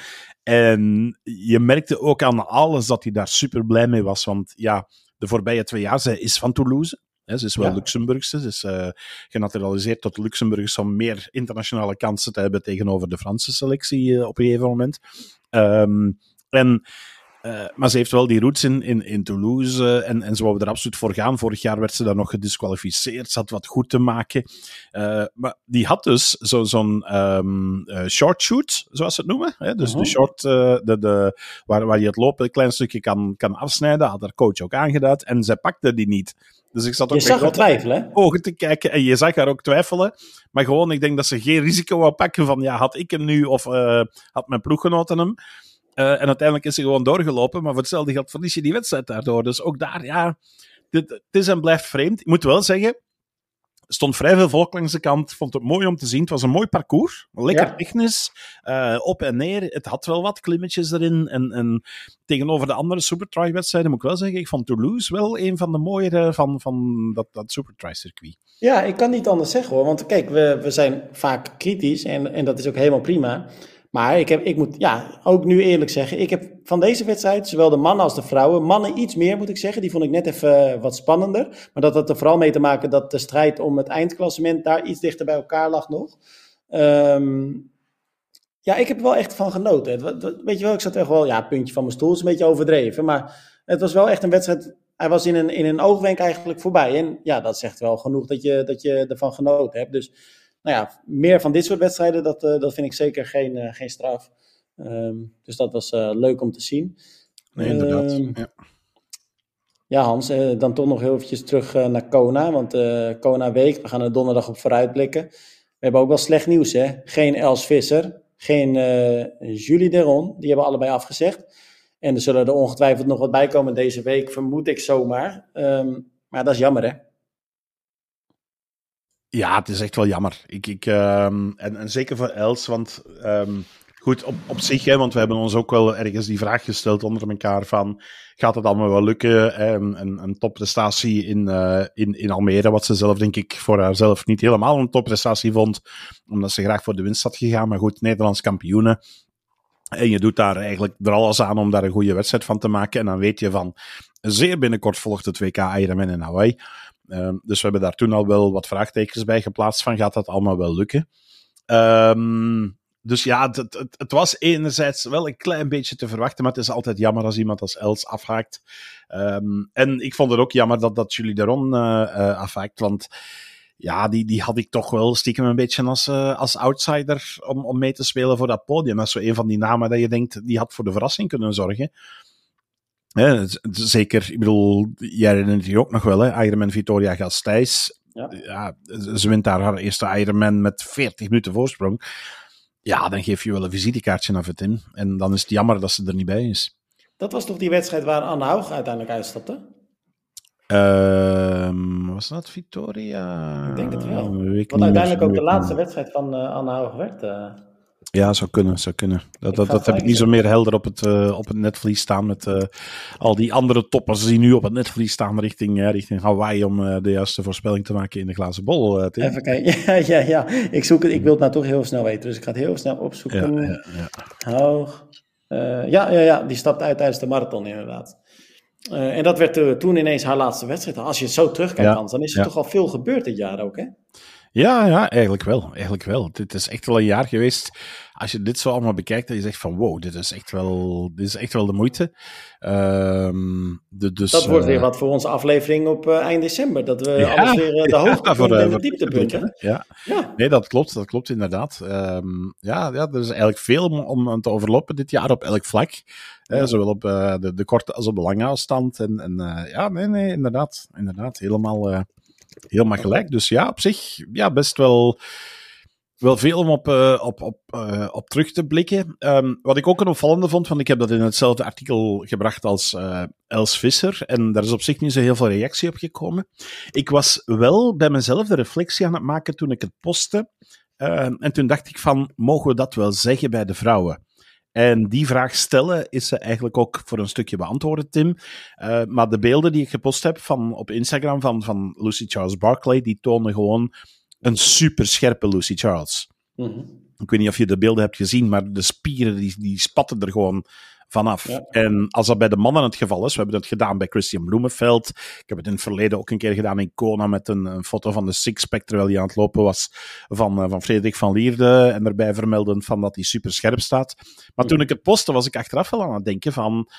En je merkte ook aan alles dat hij daar super blij mee was, want ja, de voorbije twee jaar, zij is van Toulouse. He, ze is wel ja. Luxemburgse, ze is uh, genaturaliseerd tot Luxemburgers om meer internationale kansen te hebben tegenover de Franse selectie uh, op een gegeven moment. Um, en, uh, maar ze heeft wel die roots in, in, in Toulouse uh, en, en ze wou er absoluut voor gaan. Vorig jaar werd ze dan nog gedisqualificeerd, ze had wat goed te maken. Uh, maar die had dus zo, zo'n um, uh, short shoot, zoals ze het noemen. Hè? Dus uh-huh. de short, uh, de, de, waar, waar je het lopen een klein stukje kan, kan afsnijden, had haar coach ook aangeduid. En zij pakte die niet. Dus ik zat ook je zag haar twijfelen, ogen te kijken en je zag haar ook twijfelen. Maar gewoon, ik denk dat ze geen risico wou pakken van, ja, had ik hem nu of uh, had mijn ploeggenoten hem. Uh, en uiteindelijk is ze gewoon doorgelopen, maar voor hetzelfde geld verlies je die wedstrijd daardoor. Dus ook daar, ja, dit, het is en blijft vreemd. Ik moet wel zeggen, er stond vrij veel volk langs de kant. Vond het mooi om te zien. Het was een mooi parcours. Lekker ja. technisch. Uh, op en neer. Het had wel wat klimmetjes erin. En, en tegenover de andere Supertry-wedstrijden moet ik wel zeggen, ik vond Toulouse wel een van de mooiere van, van dat, dat Supertry-circuit. Ja, ik kan niet anders zeggen hoor. Want kijk, we, we zijn vaak kritisch en, en dat is ook helemaal prima. Maar ik, heb, ik moet ja, ook nu eerlijk zeggen, ik heb van deze wedstrijd, zowel de mannen als de vrouwen, mannen iets meer moet ik zeggen, die vond ik net even uh, wat spannender. Maar dat had er vooral mee te maken dat de strijd om het eindklassement daar iets dichter bij elkaar lag nog. Um, ja, ik heb er wel echt van genoten. Weet je wel, ik zat echt wel, ja, puntje van mijn stoel is een beetje overdreven. Maar het was wel echt een wedstrijd, hij was in een, in een oogwenk eigenlijk voorbij. En ja, dat zegt wel genoeg dat je, dat je ervan genoten hebt. Dus nou ja, meer van dit soort wedstrijden, dat, uh, dat vind ik zeker geen, uh, geen straf. Um, dus dat was uh, leuk om te zien. Nee, inderdaad. Um, ja. ja, Hans, uh, dan toch nog heel eventjes terug uh, naar Kona. Want uh, Kona Week, we gaan er donderdag op vooruitblikken. We hebben ook wel slecht nieuws, hè. Geen Els Visser, geen uh, Julie Deron. Die hebben allebei afgezegd. En er zullen er ongetwijfeld nog wat bij komen deze week, vermoed ik zomaar. Um, maar dat is jammer, hè. Ja, het is echt wel jammer. Ik, ik, um, en, en zeker voor Els, want um, goed, op, op zich, hè, want we hebben ons ook wel ergens die vraag gesteld onder elkaar van, gaat het allemaal wel lukken? Hè? Een, een, een topprestatie in, uh, in, in Almere, wat ze zelf denk ik voor haarzelf niet helemaal een topprestatie vond, omdat ze graag voor de winst had gegaan. Maar goed, Nederlands kampioene. En je doet daar eigenlijk er alles aan om daar een goede wedstrijd van te maken. En dan weet je van, zeer binnenkort volgt het W K Ironman in Hawaii. Um, dus we hebben daar toen al wel wat vraagtekens bij geplaatst van, gaat dat allemaal wel lukken? Um, dus ja, het, het, het was enerzijds wel een klein beetje te verwachten, maar het is altijd jammer als iemand als Els afhaakt. Um, en ik vond het ook jammer dat, dat Julie Deron uh, uh, afhaakt, want ja, die, die had ik toch wel stiekem een beetje als, uh, als outsider om, om mee te spelen voor dat podium. Dat is zo een van die namen dat je denkt, die had voor de verrassing kunnen zorgen. Ja, zeker, ik bedoel, jij herinnert je ook nog wel, hè? Ironman Victoria Gasteiz. Ja. Ja, ze wint daar haar eerste Ironman met veertig minuten voorsprong. Ja, dan geef je wel een visitekaartje af het in. En dan is het jammer dat ze er niet bij is. Dat was toch die wedstrijd waar Anne Haug uiteindelijk uitstapte? Uh, was dat Victoria? Ik denk het wel. Want uiteindelijk ook de laatste wedstrijd van uh, Anne Haug werd... Uh... Ja, zou kunnen, zou kunnen. Dat, dat, dat heb ik niet zo meer helder op het, uh, op het netvlies staan met uh, al die andere toppers die nu op het netvlies staan richting, uh, richting Hawaii om uh, de juiste voorspelling te maken in de glazen bol. Uh, Even kijken. Ja, ja, ja. Ik, zoek het, ik wil het nou toch heel snel weten, dus ik ga het heel snel opzoeken. Ja, ja, ja. Haug. Uh, ja, ja, ja, die stapt uit tijdens de marathon inderdaad. Uh, en dat werd uh, toen ineens haar laatste wedstrijd. Als je het zo terugkijkt, ja, Hans, dan is er ja. toch al veel gebeurd dit jaar ook, hè? Ja, ja, eigenlijk wel. Eigenlijk wel. Dit is echt wel een jaar geweest. Als je dit zo allemaal bekijkt, dat je zegt van wow, dit is echt wel, dit is echt wel de moeite. Um, de, dus, dat wordt uh, weer wat voor onze aflevering op uh, eind december. Dat we ja, alles weer uh, de hoogtepunten ja, en de dieptepunten. Ja. ja, nee, dat klopt. Dat klopt inderdaad. Um, ja, ja, er is eigenlijk veel om, om te overlopen dit jaar op elk vlak. Ja. Eh, zowel op uh, de, de korte als op de lange afstand. En, en uh, ja, nee, nee, inderdaad. Inderdaad, helemaal... Uh, Helemaal gelijk. Dus ja, op zich ja, best wel, wel veel om op, uh, op, op, uh, op terug te blikken. Um, wat ik ook een opvallende vond, want ik heb dat in hetzelfde artikel gebracht als uh, Els Visser. En daar is op zich niet zo heel veel reactie op gekomen. Ik was wel bij mezelf de reflectie aan het maken toen ik het postte. Uh, en toen dacht ik van, mogen we dat wel zeggen bij de vrouwen? En die vraag stellen is ze eigenlijk ook voor een stukje beantwoorden, Tim. Uh, maar de beelden die ik gepost heb van, op Instagram van, van Lucy Charles Barclay, die tonen gewoon een superscherpe Lucy Charles. Mm-hmm. Ik weet niet of je de beelden hebt gezien, maar de spieren die, die spatten er gewoon vanaf. Ja. En als dat bij de mannen het geval is, we hebben het gedaan bij Christian Bloemenveld. Ik heb het in het verleden ook een keer gedaan in Kona met een, een foto van de sixpack terwijl hij aan het lopen was van, uh, van Frederik van Lierde en erbij vermelden van dat hij super scherp staat. Maar toen ik het postte was ik achteraf wel aan het denken van,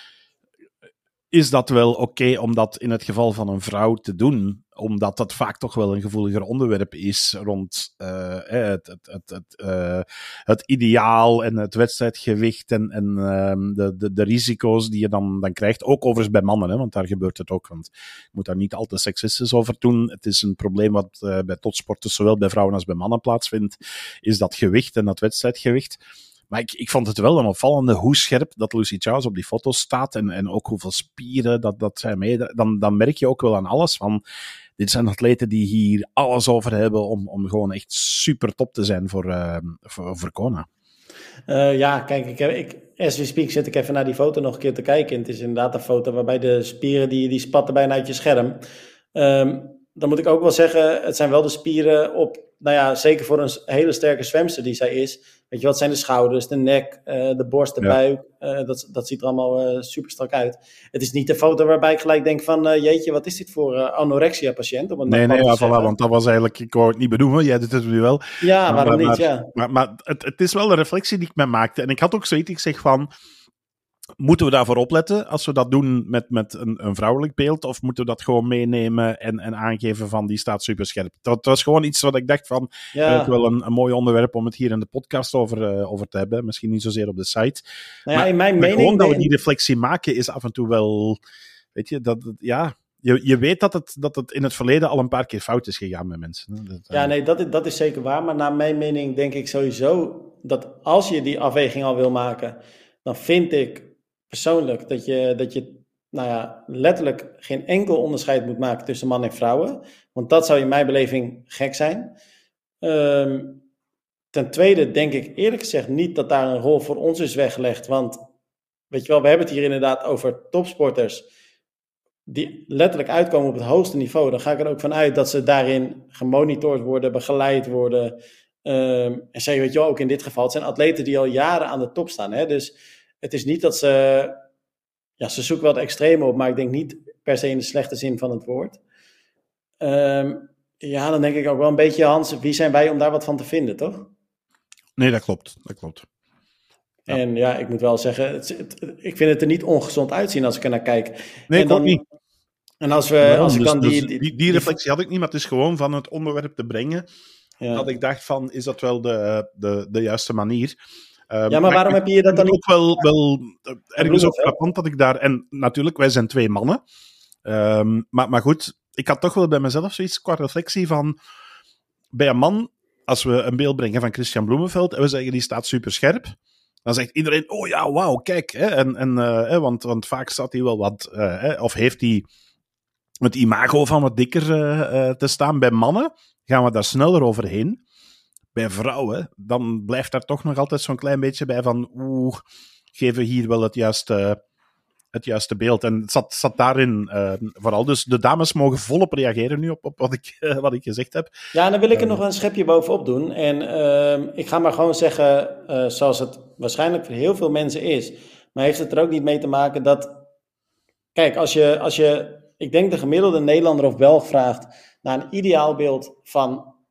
is dat wel oké okay om dat in het geval van een vrouw te doen? Omdat dat vaak toch wel een gevoeliger onderwerp is rond uh, het, het, het, het, uh, het ideaal en het wedstrijdgewicht en, en uh, de, de, de risico's die je dan, dan krijgt. Ook overigens bij mannen, hè, want daar gebeurt het ook. Want je moet daar niet al te seksistisch over doen. Het is een probleem wat uh, bij topsporters zowel bij vrouwen als bij mannen plaatsvindt, is dat gewicht en dat wedstrijdgewicht. Maar ik, ik vond het wel een opvallende hoe scherp dat Lucy Charles op die foto's staat en, en ook hoeveel spieren dat, dat zijn mee. Dan, dan merk je ook wel aan alles van, dit zijn atleten die hier alles over hebben om, om gewoon echt super top te zijn voor, uh, voor, voor Kona. Uh, ja, kijk, ik heb, ik, as we speak zit ik even naar die foto nog een keer te kijken. En het is inderdaad een foto waarbij de spieren die, die spatten bijna uit je scherm. Um, dan moet ik ook wel zeggen, het zijn wel de spieren op, nou ja, zeker voor een hele sterke zwemster die zij is. Weet je wat, zijn de schouders, de nek, uh, de borst, de ja. buik. Uh, dat, dat ziet er allemaal uh, super strak uit. Het is niet de foto waarbij ik gelijk denk van, uh, jeetje, wat is dit voor uh, anorexia-patiënt? Om het nee, nee, ja, voilà, want dat was eigenlijk, ik wou het niet benoemen, jij doet het nu wel. Ja, maar, waarom maar, niet, maar, ja. Maar, maar het, het is wel een reflectie die ik me maakte. En ik had ook zoiets, ik zeg van, moeten we daarvoor opletten als we dat doen met, met een, een vrouwelijk beeld? Of moeten we dat gewoon meenemen en, en aangeven van die staat super scherp? Dat was gewoon iets wat ik dacht van, ja. wel een, een mooi onderwerp om het hier in de podcast over, uh, over te hebben. Misschien niet zozeer op de site. Nou ja, maar, in mijn maar mening... gewoon dat we die reflectie maken is af en toe wel, weet je, dat, ja... Je, je weet dat het, dat het in het verleden al een paar keer fout is gegaan met mensen. Dat, ja, nee, dat is, dat is zeker waar. Maar naar mijn mening denk ik sowieso dat als je die afweging al wil maken, dan vind ik persoonlijk dat je, dat je nou ja, letterlijk geen enkel onderscheid moet maken tussen man en vrouwen. Want dat zou in mijn beleving gek zijn. Um, ten tweede denk ik eerlijk gezegd niet dat daar een rol voor ons is weggelegd. Want weet je wel, we hebben het hier inderdaad over topsporters die letterlijk uitkomen op het hoogste niveau. Dan ga ik er ook van uit dat ze daarin gemonitord worden, begeleid worden. Um, en zeg, weet je wel, ook in dit geval, het zijn atleten die al jaren aan de top staan. Hè? Dus het is niet dat ze... Ja, ze zoeken wel het extreme op, maar ik denk niet per se in de slechte zin van het woord. Um, ja, dan denk ik ook wel een beetje, Hans, wie zijn wij om daar wat van te vinden, toch? Nee, dat klopt. Dat klopt. Ja. En ja, ik moet wel zeggen, het, het, ik vind het er niet ongezond uitzien als ik er naar kijk. Nee, en dan, ik ook niet. En als, we, Waarom? als ik dus, dan dus die, die, die, die reflectie had ik niet, maar het is gewoon van het onderwerp te brengen. Ja. Dat ik dacht van, is dat wel de, de, de juiste manier? Um, ja, maar, maar waarom ik, heb je dat dan niet... ook wel, wel ergens ook frappant dat ik daar... En natuurlijk, wij zijn twee mannen. Um, maar, maar goed, ik had toch wel bij mezelf zoiets qua reflectie van... Bij een man, als we een beeld brengen van Christian Bloemenveld en we zeggen die staat super scherp, dan zegt iedereen, oh ja, wauw, kijk. Hè, en, en, uh, want, want vaak staat hij wel wat... Uh, hè, of heeft hij het imago van wat dikker uh, uh, te staan. Bij mannen gaan we daar sneller overheen. Bij vrouwen, dan blijft daar toch nog altijd zo'n klein beetje bij van, oeh, geven we hier wel het juiste, het juiste beeld. En het zat, zat daarin uh, vooral. Dus de dames mogen volop reageren nu op, op wat, ik, uh, wat ik gezegd heb. Ja, en dan wil ik er uh, nog een schepje bovenop doen. En uh, ik ga maar gewoon zeggen, uh, zoals het waarschijnlijk voor heel veel mensen is, maar heeft het er ook niet mee te maken dat... Kijk, als je, als je ik denk de gemiddelde Nederlander of Belg vraagt naar een ideaalbeeld van...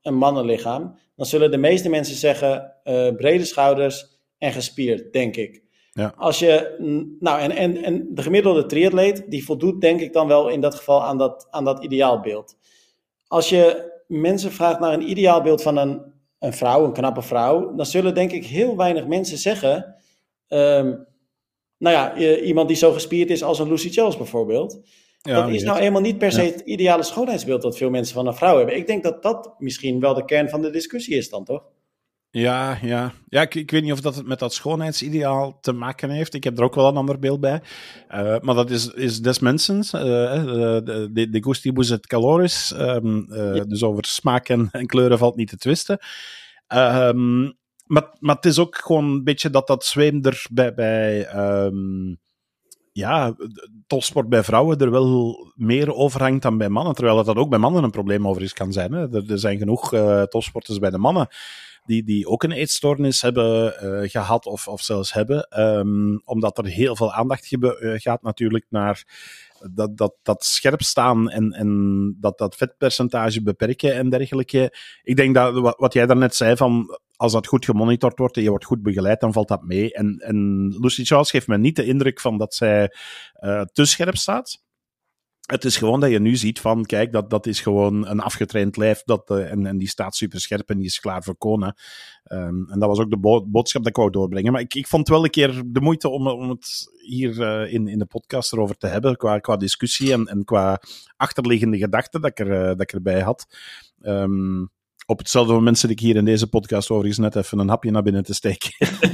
een mannenlichaam, dan zullen de meeste mensen zeggen uh, brede schouders en gespierd, denk ik. Ja. Als je, nou, en, en, en de gemiddelde triatleet, die voldoet denk ik dan wel in dat geval aan dat, aan dat ideaalbeeld. Als je mensen vraagt naar een ideaalbeeld van een, een vrouw, een knappe vrouw, dan zullen denk ik heel weinig mensen zeggen, um, nou ja, iemand die zo gespierd is als een Lucy Charles bijvoorbeeld. Ja, dat is nou eenmaal niet per se ja. het ideale schoonheidsbeeld dat veel mensen van een vrouw hebben. Ik denk dat dat misschien wel de kern van de discussie is dan, toch? Ja, ja. ja ik, ik weet niet of dat het met dat schoonheidsideaal te maken heeft. Ik heb er ook wel een ander beeld bij. Uh, maar dat is, is des mensens. Uh, de, de, de gustibus et caloris. Um, uh, ja. Dus over smaak en, en kleuren valt niet te twisten. Um, maar, maar het is ook gewoon een beetje dat dat zweemder bij... bij um, ja, topsport bij vrouwen er wel meer overhangt dan bij mannen. Terwijl dat ook bij mannen een probleem overigens kan zijn. Hè. Er, er zijn genoeg uh, topsporters bij de mannen die, die ook een eetstoornis hebben uh, gehad of, of zelfs hebben. Um, omdat er heel veel aandacht gebe- uh, gaat natuurlijk naar dat, dat, dat scherp staan en, en dat, dat vetpercentage beperken en dergelijke. Ik denk dat wat, wat jij daarnet zei van... Als dat goed gemonitord wordt en je wordt goed begeleid, dan valt dat mee. En, en Lucy Charles geeft me niet de indruk van dat zij uh, te scherp staat. Het is gewoon dat je nu ziet van, kijk, dat, dat is gewoon een afgetraind lijf dat, uh, en, en die staat super scherp en die is klaar voor Kona. Um, en dat was ook de bo- boodschap dat ik wou doorbrengen. Maar ik, ik vond wel een keer de moeite om, om het hier uh, in, in de podcast erover te hebben, qua, qua discussie en, en qua achterliggende gedachten dat ik, er, uh, dat ik erbij had. Um, Op hetzelfde moment zit ik hier in deze podcast overigens net even een hapje naar binnen te steken.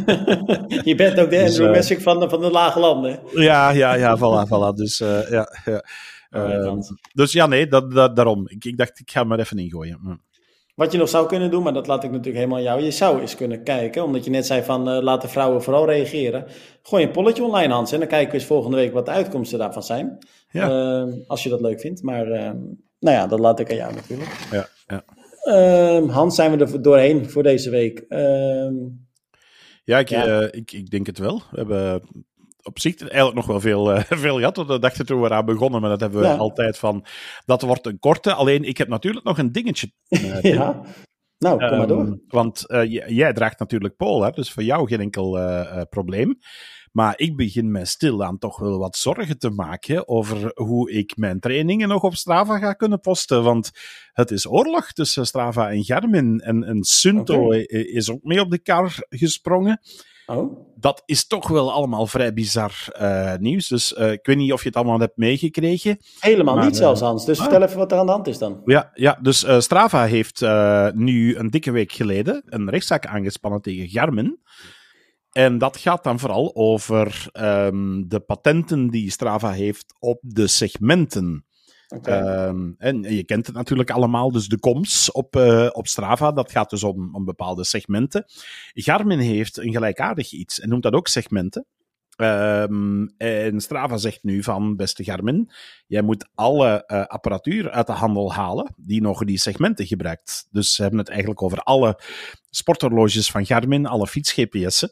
Je bent ook de dus, Andrew uh, Messick van de, van de lage landen. Ja, ja, ja, voilà, voilà. Dus, uh, ja, ja. Uh, dus ja, nee, dat, dat, daarom. Ik, ik dacht, ik ga hem er even ingooien. Mm. Wat je nog zou kunnen doen, maar dat laat ik natuurlijk helemaal aan jou. Je zou eens kunnen kijken, omdat je net zei van uh, laat de vrouwen vooral reageren. Gooi een polletje online, Hans, en dan kijken we eens volgende week wat de uitkomsten daarvan zijn. Ja. Uh, als je dat leuk vindt. Maar uh, nou ja, dat laat ik aan jou natuurlijk. Ja, ja. Uh, Hans, zijn we er doorheen voor deze week? Uh, ja, ik, ja. Uh, ik, ik denk het wel. We hebben op zich eigenlijk nog wel veel, uh, veel gehad. We dachten toen we eraan begonnen, maar dat hebben we ja. altijd van... Dat wordt een korte. Alleen, ik heb natuurlijk nog een dingetje. Uh, ja, nou, kom um, maar door. Want uh, j- jij draagt natuurlijk Pool, hè? Dus voor jou geen enkel uh, uh, probleem. Maar ik begin mij stilaan toch wel wat zorgen te maken over hoe ik mijn trainingen nog op Strava ga kunnen posten. Want het is oorlog tussen Strava en Garmin. En, en Sunto okay. is ook mee op de kar gesprongen. Oh. Dat is toch wel allemaal vrij bizar uh, nieuws. Dus uh, ik weet niet of je het allemaal hebt meegekregen. Helemaal maar, niet zelfs, Hans. Dus ah. vertel even wat er aan de hand is dan. Ja, ja dus uh, Strava heeft uh, nu een dikke week geleden een rechtszaak aangespannen tegen Garmin. En dat gaat dan vooral over um, de patenten die Strava heeft op de segmenten. Okay. Um, en je kent het natuurlijk allemaal, dus de coms op, uh, op Strava, dat gaat dus om, om bepaalde segmenten. Garmin heeft een gelijkaardig iets en noemt dat ook segmenten. Um, en Strava zegt nu van, beste Garmin, jij moet alle uh, apparatuur uit de handel halen die nog die segmenten gebruikt. Dus ze hebben het eigenlijk over alle sporthorloges van Garmin, alle fiets-G P S'en.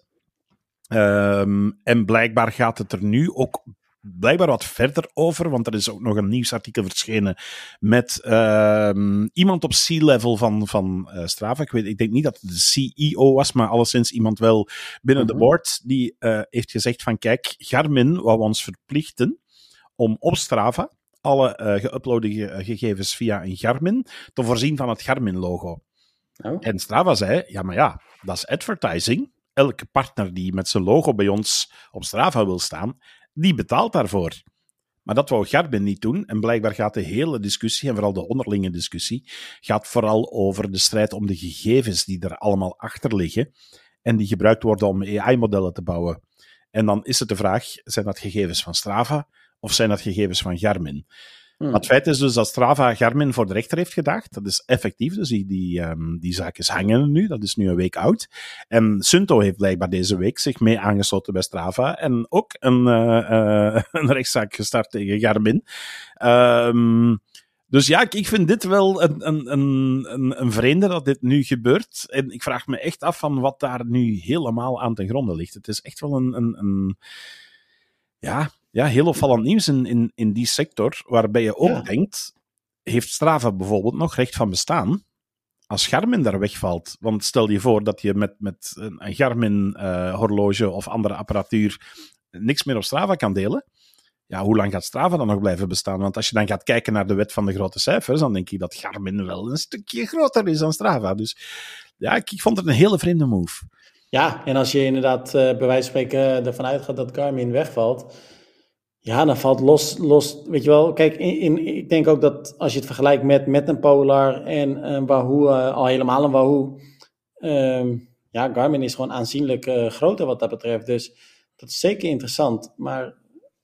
Um, en blijkbaar gaat het er nu ook blijkbaar wat verder over, want er is ook nog een nieuwsartikel verschenen met um, iemand op C-level van, van uh, Strava. Ik, weet, ik denk niet dat het de C E O was, maar alleszins iemand wel binnen mm-hmm. de board, die uh, heeft gezegd van kijk, Garmin wou ons verplichten om op Strava alle uh, geüploade ge- gegevens via een Garmin te voorzien van het Garmin-logo. Oh. En Strava zei, ja maar ja, dat is advertising. Elke partner die met zijn logo bij ons op Strava wil staan, die betaalt daarvoor. Maar dat wou Garmin niet doen. En blijkbaar gaat de hele discussie, en vooral de onderlinge discussie, gaat vooral over de strijd om de gegevens die er allemaal achter liggen en die gebruikt worden om A I-modellen te bouwen. En dan is het de vraag, zijn dat gegevens van Strava of zijn dat gegevens van Garmin? Hmm. Maar het feit is dus dat Strava Garmin voor de rechter heeft gedaagd. Dat is effectief, dus die, die, um, die zaakjes hangen nu. Dat is nu een week oud. En Sunto heeft blijkbaar deze week zich mee aangesloten bij Strava en ook een, uh, uh, een rechtszaak gestart tegen Garmin. Um, dus ja, ik, ik vind dit wel een, een, een, een vreemde dat dit nu gebeurt. En ik vraag me echt af van wat daar nu helemaal aan ten gronde ligt. Het is echt wel een... een, een ja... Ja, heel opvallend nieuws in, in, in die sector, waarbij je ook ja. denkt, heeft Strava bijvoorbeeld nog recht van bestaan als Garmin daar wegvalt. Want stel je voor dat je met, met een Garmin-horloge uh, of andere apparatuur niks meer op Strava kan delen. Ja, hoe lang gaat Strava dan nog blijven bestaan? Want als je dan gaat kijken naar de wet van de grote cijfers, dan denk ik dat Garmin wel een stukje groter is dan Strava. Dus ja, ik, ik vond het een hele vreemde move. Ja, en als je inderdaad uh, bij wijze van spreken ervan uitgaat dat Garmin wegvalt, ja, dan valt los, los weet je wel. Kijk, in, in, ik denk ook dat als je het vergelijkt met, met een Polar en een Wahoo, uh, al helemaal een Wahoo, um, ja, Garmin is gewoon aanzienlijk uh, groter wat dat betreft. Dus dat is zeker interessant. Maar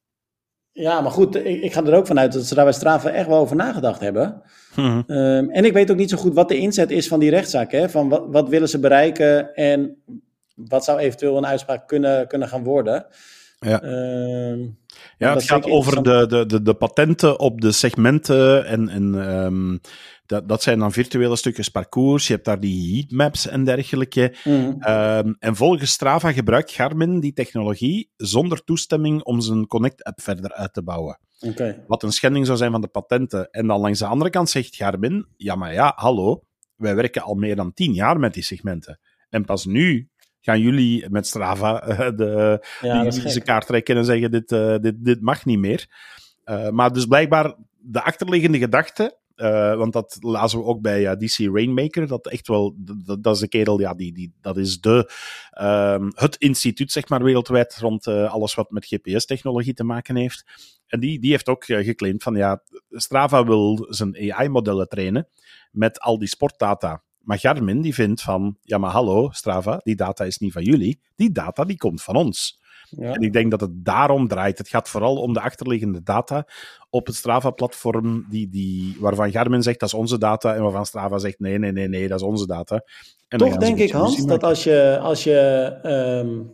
ja, maar goed, ik, ik ga er ook vanuit dat ze daar bij Strava echt wel over nagedacht hebben. Mm-hmm. Um, en ik weet ook niet zo goed wat de inzet is van die rechtszaak. Hè? Van wat, wat willen ze bereiken en wat zou eventueel een uitspraak kunnen, kunnen gaan worden. Ja, um, ja het gaat over de, de, de, de patenten op de segmenten en, en um, dat, dat zijn dan virtuele stukjes parcours. Je hebt daar die heatmaps en dergelijke. Mm. Um, en volgens Strava gebruikt Garmin die technologie zonder toestemming om zijn Connect-app verder uit te bouwen. Okay. Wat een schending zou zijn van de patenten. En dan langs de andere kant zegt Garmin, ja maar ja, hallo, wij werken al meer dan tien jaar met die segmenten. En pas nu gaan jullie met Strava uh, de ja, juridische kaart trekken en zeggen, dit, uh, dit, dit mag niet meer. Uh, maar dus blijkbaar de achterliggende gedachte, uh, want dat lazen we ook bij uh, D C Rainmaker, dat echt wel, dat, dat is de kerel, ja, die, die, dat is de, uh, het instituut, zeg maar, wereldwijd rond uh, alles wat met G P S-technologie te maken heeft. En die, die heeft ook uh, geclaimd van, ja, Strava wil zijn A I-modellen trainen met al die sportdata. Maar Garmin die vindt van, ja maar hallo Strava, die data is niet van jullie, die data die komt van ons. Ja. En ik denk dat het daarom draait. Het gaat vooral om de achterliggende data op het Strava-platform, die, die, waarvan Garmin zegt dat is onze data en waarvan Strava zegt nee, nee, nee, nee, dat is onze data. En toch denk ik, Hans, dat als je, als je um,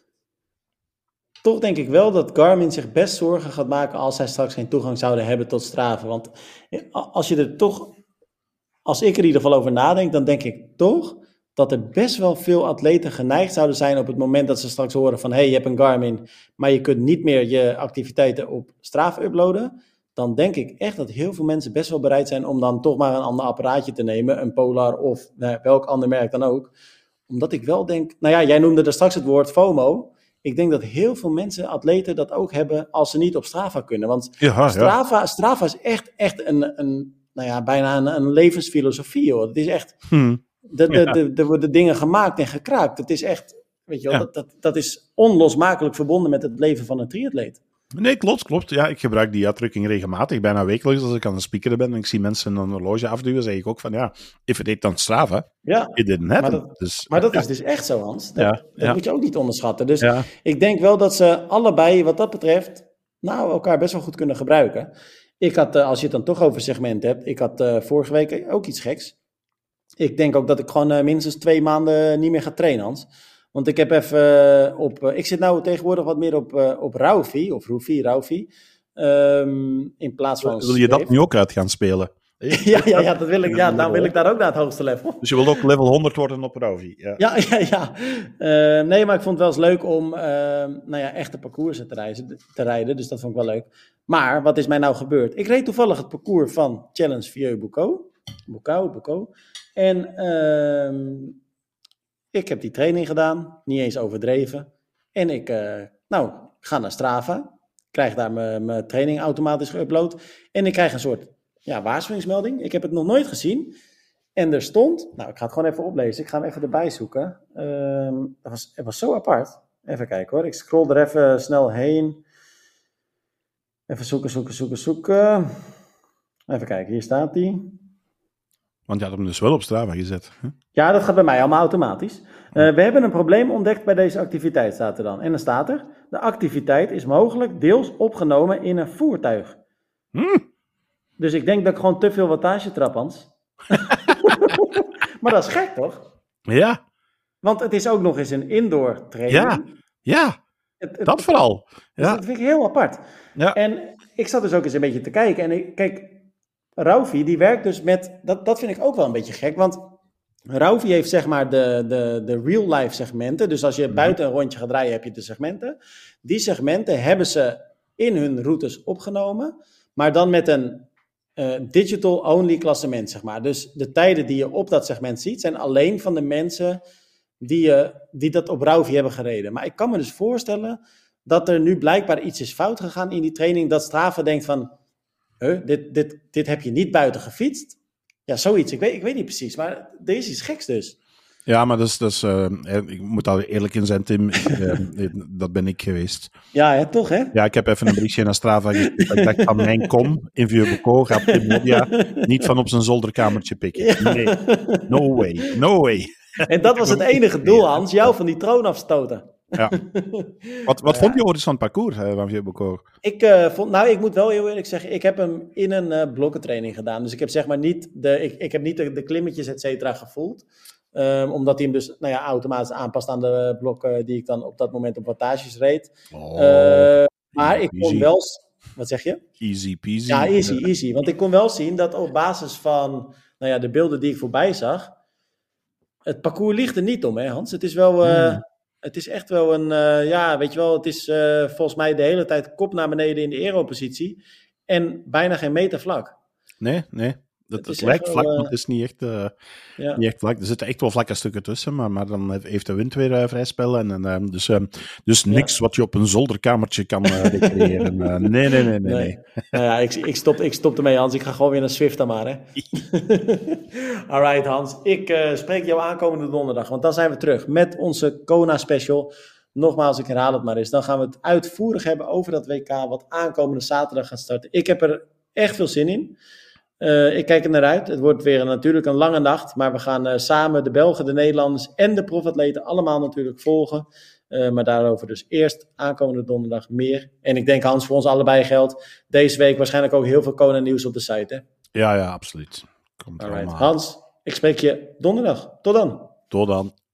toch denk ik wel dat Garmin zich best zorgen gaat maken als zij straks geen toegang zouden hebben tot Strava. Want als je er toch... Als ik er in ieder geval over nadenk, dan denk ik toch dat er best wel veel atleten geneigd zouden zijn op het moment dat ze straks horen van, hé, hey, je hebt een Garmin, maar je kunt niet meer je activiteiten op Strava uploaden. Dan denk ik echt dat heel veel mensen best wel bereid zijn om dan toch maar een ander apparaatje te nemen, een Polar of nou, welk ander merk dan ook. Omdat ik wel denk, nou ja, jij noemde er straks het woord FOMO. Ik denk dat heel veel mensen, atleten, dat ook hebben als ze niet op Strava kunnen. Want ja, Strava, ja. Strava is echt, echt een... een nou ja, bijna een, een levensfilosofie, hoor. Het is echt, hmm. er worden dingen gemaakt en gekraakt. Het is echt, weet je wel, ja. dat, dat, dat is onlosmakelijk verbonden met het leven van een triatleet. Nee, klopt, klopt. Ja, ik gebruik die uitdrukking regelmatig, bijna wekelijks als ik aan de speaker ben en ik zie mensen een horloge afduwen, zeg ik ook van, ja, if it ain't on Strava, ja. it didn't happen. Maar dat, dus, maar dat ja. is dus echt zo, Hans. Dat, ja. dat ja. moet je ook niet onderschatten. Dus ja. ik denk wel dat ze allebei, wat dat betreft, nou, elkaar best wel goed kunnen gebruiken. Ik had, als je het dan toch over segment hebt, ik had uh, vorige week ook iets geks. Ik denk ook dat ik gewoon uh, minstens twee maanden niet meer ga trainen, Hans. Want ik heb even uh, op, uh, ik zit nou tegenwoordig wat meer op, uh, op Raufi, of Rufi, Raufi, um, in plaats van... Wil je dat nu ook uit gaan spelen? ja, ja, ja, dat wil ik, ja, dan wil ik daar ook naar het hoogste level. Dus je wilt ook level honderd worden op Raufi? Ja, ja, ja. ja. Uh, nee, maar ik vond het wel eens leuk om uh, nou ja, echte parcoursen te, reizen, te rijden, dus dat vond ik wel leuk. Maar, wat is mij nou gebeurd? Ik reed toevallig het parcours van Challenge Vieux-Boucau. Boucau, Boucau. En uh, ik heb die training gedaan, niet eens overdreven. En ik, uh, nou, ga naar Strava, krijg daar mijn training automatisch geüpload. En ik krijg een soort ja, waarschuwingsmelding. Ik heb het nog nooit gezien. En er stond, nou, ik ga het gewoon even oplezen. Ik ga hem even erbij zoeken. Uh, dat was, het was zo apart. Even kijken hoor, ik scroll er even snel heen. Even zoeken, zoeken, zoeken, zoeken. Even kijken, hier staat die. Want je had hem dus wel op Strava gezet. Hè? Ja, dat gaat bij mij allemaal automatisch. Uh, we hebben een probleem ontdekt bij deze activiteit, staat er dan. En dan staat er, de activiteit is mogelijk deels opgenomen in een voertuig. Hmm. Dus ik denk dat ik gewoon te veel wattage trap, Hans. Maar dat is gek, toch? Ja. Want het is ook nog eens een indoor training. Ja, ja. Het, het, dat vooral. Ja. Dus dat vind ik heel apart. Ja. En ik zat dus ook eens een beetje te kijken. En ik, kijk, Raufi die werkt dus met... Dat, dat vind ik ook wel een beetje gek. Want Raufi heeft zeg maar de, de, de real-life segmenten. Dus als je mm-hmm. buiten een rondje gaat rijden, heb je de segmenten. Die segmenten hebben ze in hun routes opgenomen. Maar dan met een uh, digital-only klassement, zeg maar. Dus de tijden die je op dat segment ziet, zijn alleen van de mensen die, uh, die dat op Rauwvie hebben gereden. Maar ik kan me dus voorstellen dat er nu blijkbaar iets is fout gegaan in die training, dat Strava denkt van, huh, dit, dit, dit heb je niet buiten gefietst. Ja, zoiets. Ik weet, ik weet niet precies, maar er is iets geks dus. Ja, maar dat is, dat is, uh, ik moet daar eerlijk in zijn, Tim. Ik, uh, dat ben ik geweest. Ja, hè, toch hè? Ja, ik heb even een berichtje naar Strava gestuurd. Ik dacht van mijn kom in Vieux-Becourt gaat Tim Modia niet van op zijn zolderkamertje pikken. Ja. Nee, no way, no way. En dat was het enige doel, Hans, jou van die troon afstoten. Ja. Wat, wat ja. vond je ooit van het parcours uh, van Vieux-Becourt? Ik uh, vond, nou, ik moet wel heel eerlijk zeggen, ik heb hem in een uh, blokkentraining gedaan. Dus ik heb zeg maar niet de, ik, ik heb niet de, de klimmetjes et cetera gevoeld. Um, omdat hij hem dus nou ja, automatisch aanpast aan de blokken die ik dan op dat moment op wattages reed. Oh, uh, maar ik kon wel... Wat zeg je? Easy peasy. Ja, easy, easy. Want ik kon wel zien dat op basis van nou ja, de beelden die ik voorbij zag, het parcours ligt er niet om, hè Hans? Het is wel... Uh, hmm. Het is echt wel een... Uh, ja, weet je wel, het is uh, volgens mij de hele tijd kop naar beneden in de aeropositie en bijna geen meter vlak. Nee, nee. Het, het lijkt vlak, wel, uh, maar het is niet echt, uh, ja. niet echt vlak. Er zitten echt wel vlakke stukken tussen, maar, maar dan heeft de wind weer uh, vrij spel. En, en, uh, dus uh, dus niks ja. wat je op een zolderkamertje kan uh, recreëren. uh, nee, nee, nee, nee. nee. nee. Nou ja, ik, ik, stop, ik stop ermee, Hans. Ik ga gewoon weer naar Zwift dan maar, hè. Alright, Hans. Ik uh, spreek jou aankomende donderdag, want dan zijn we terug met onze Kona special. Nogmaals, ik herhaal het maar eens. Dan gaan we het uitvoerig hebben over dat W K, wat aankomende zaterdag gaat starten. Ik heb er echt veel zin in. Uh, ik kijk er naar uit. Het wordt weer een, natuurlijk een lange nacht. Maar we gaan uh, samen de Belgen, de Nederlanders en de profatleten allemaal natuurlijk volgen. Uh, maar daarover dus eerst aankomende donderdag meer. En ik denk, Hans, voor ons allebei geldt deze week waarschijnlijk ook heel veel Kona nieuws op de site. Hè? Ja, ja, absoluut. Komt Alright. Hans, ik spreek je donderdag. Tot dan. Tot dan.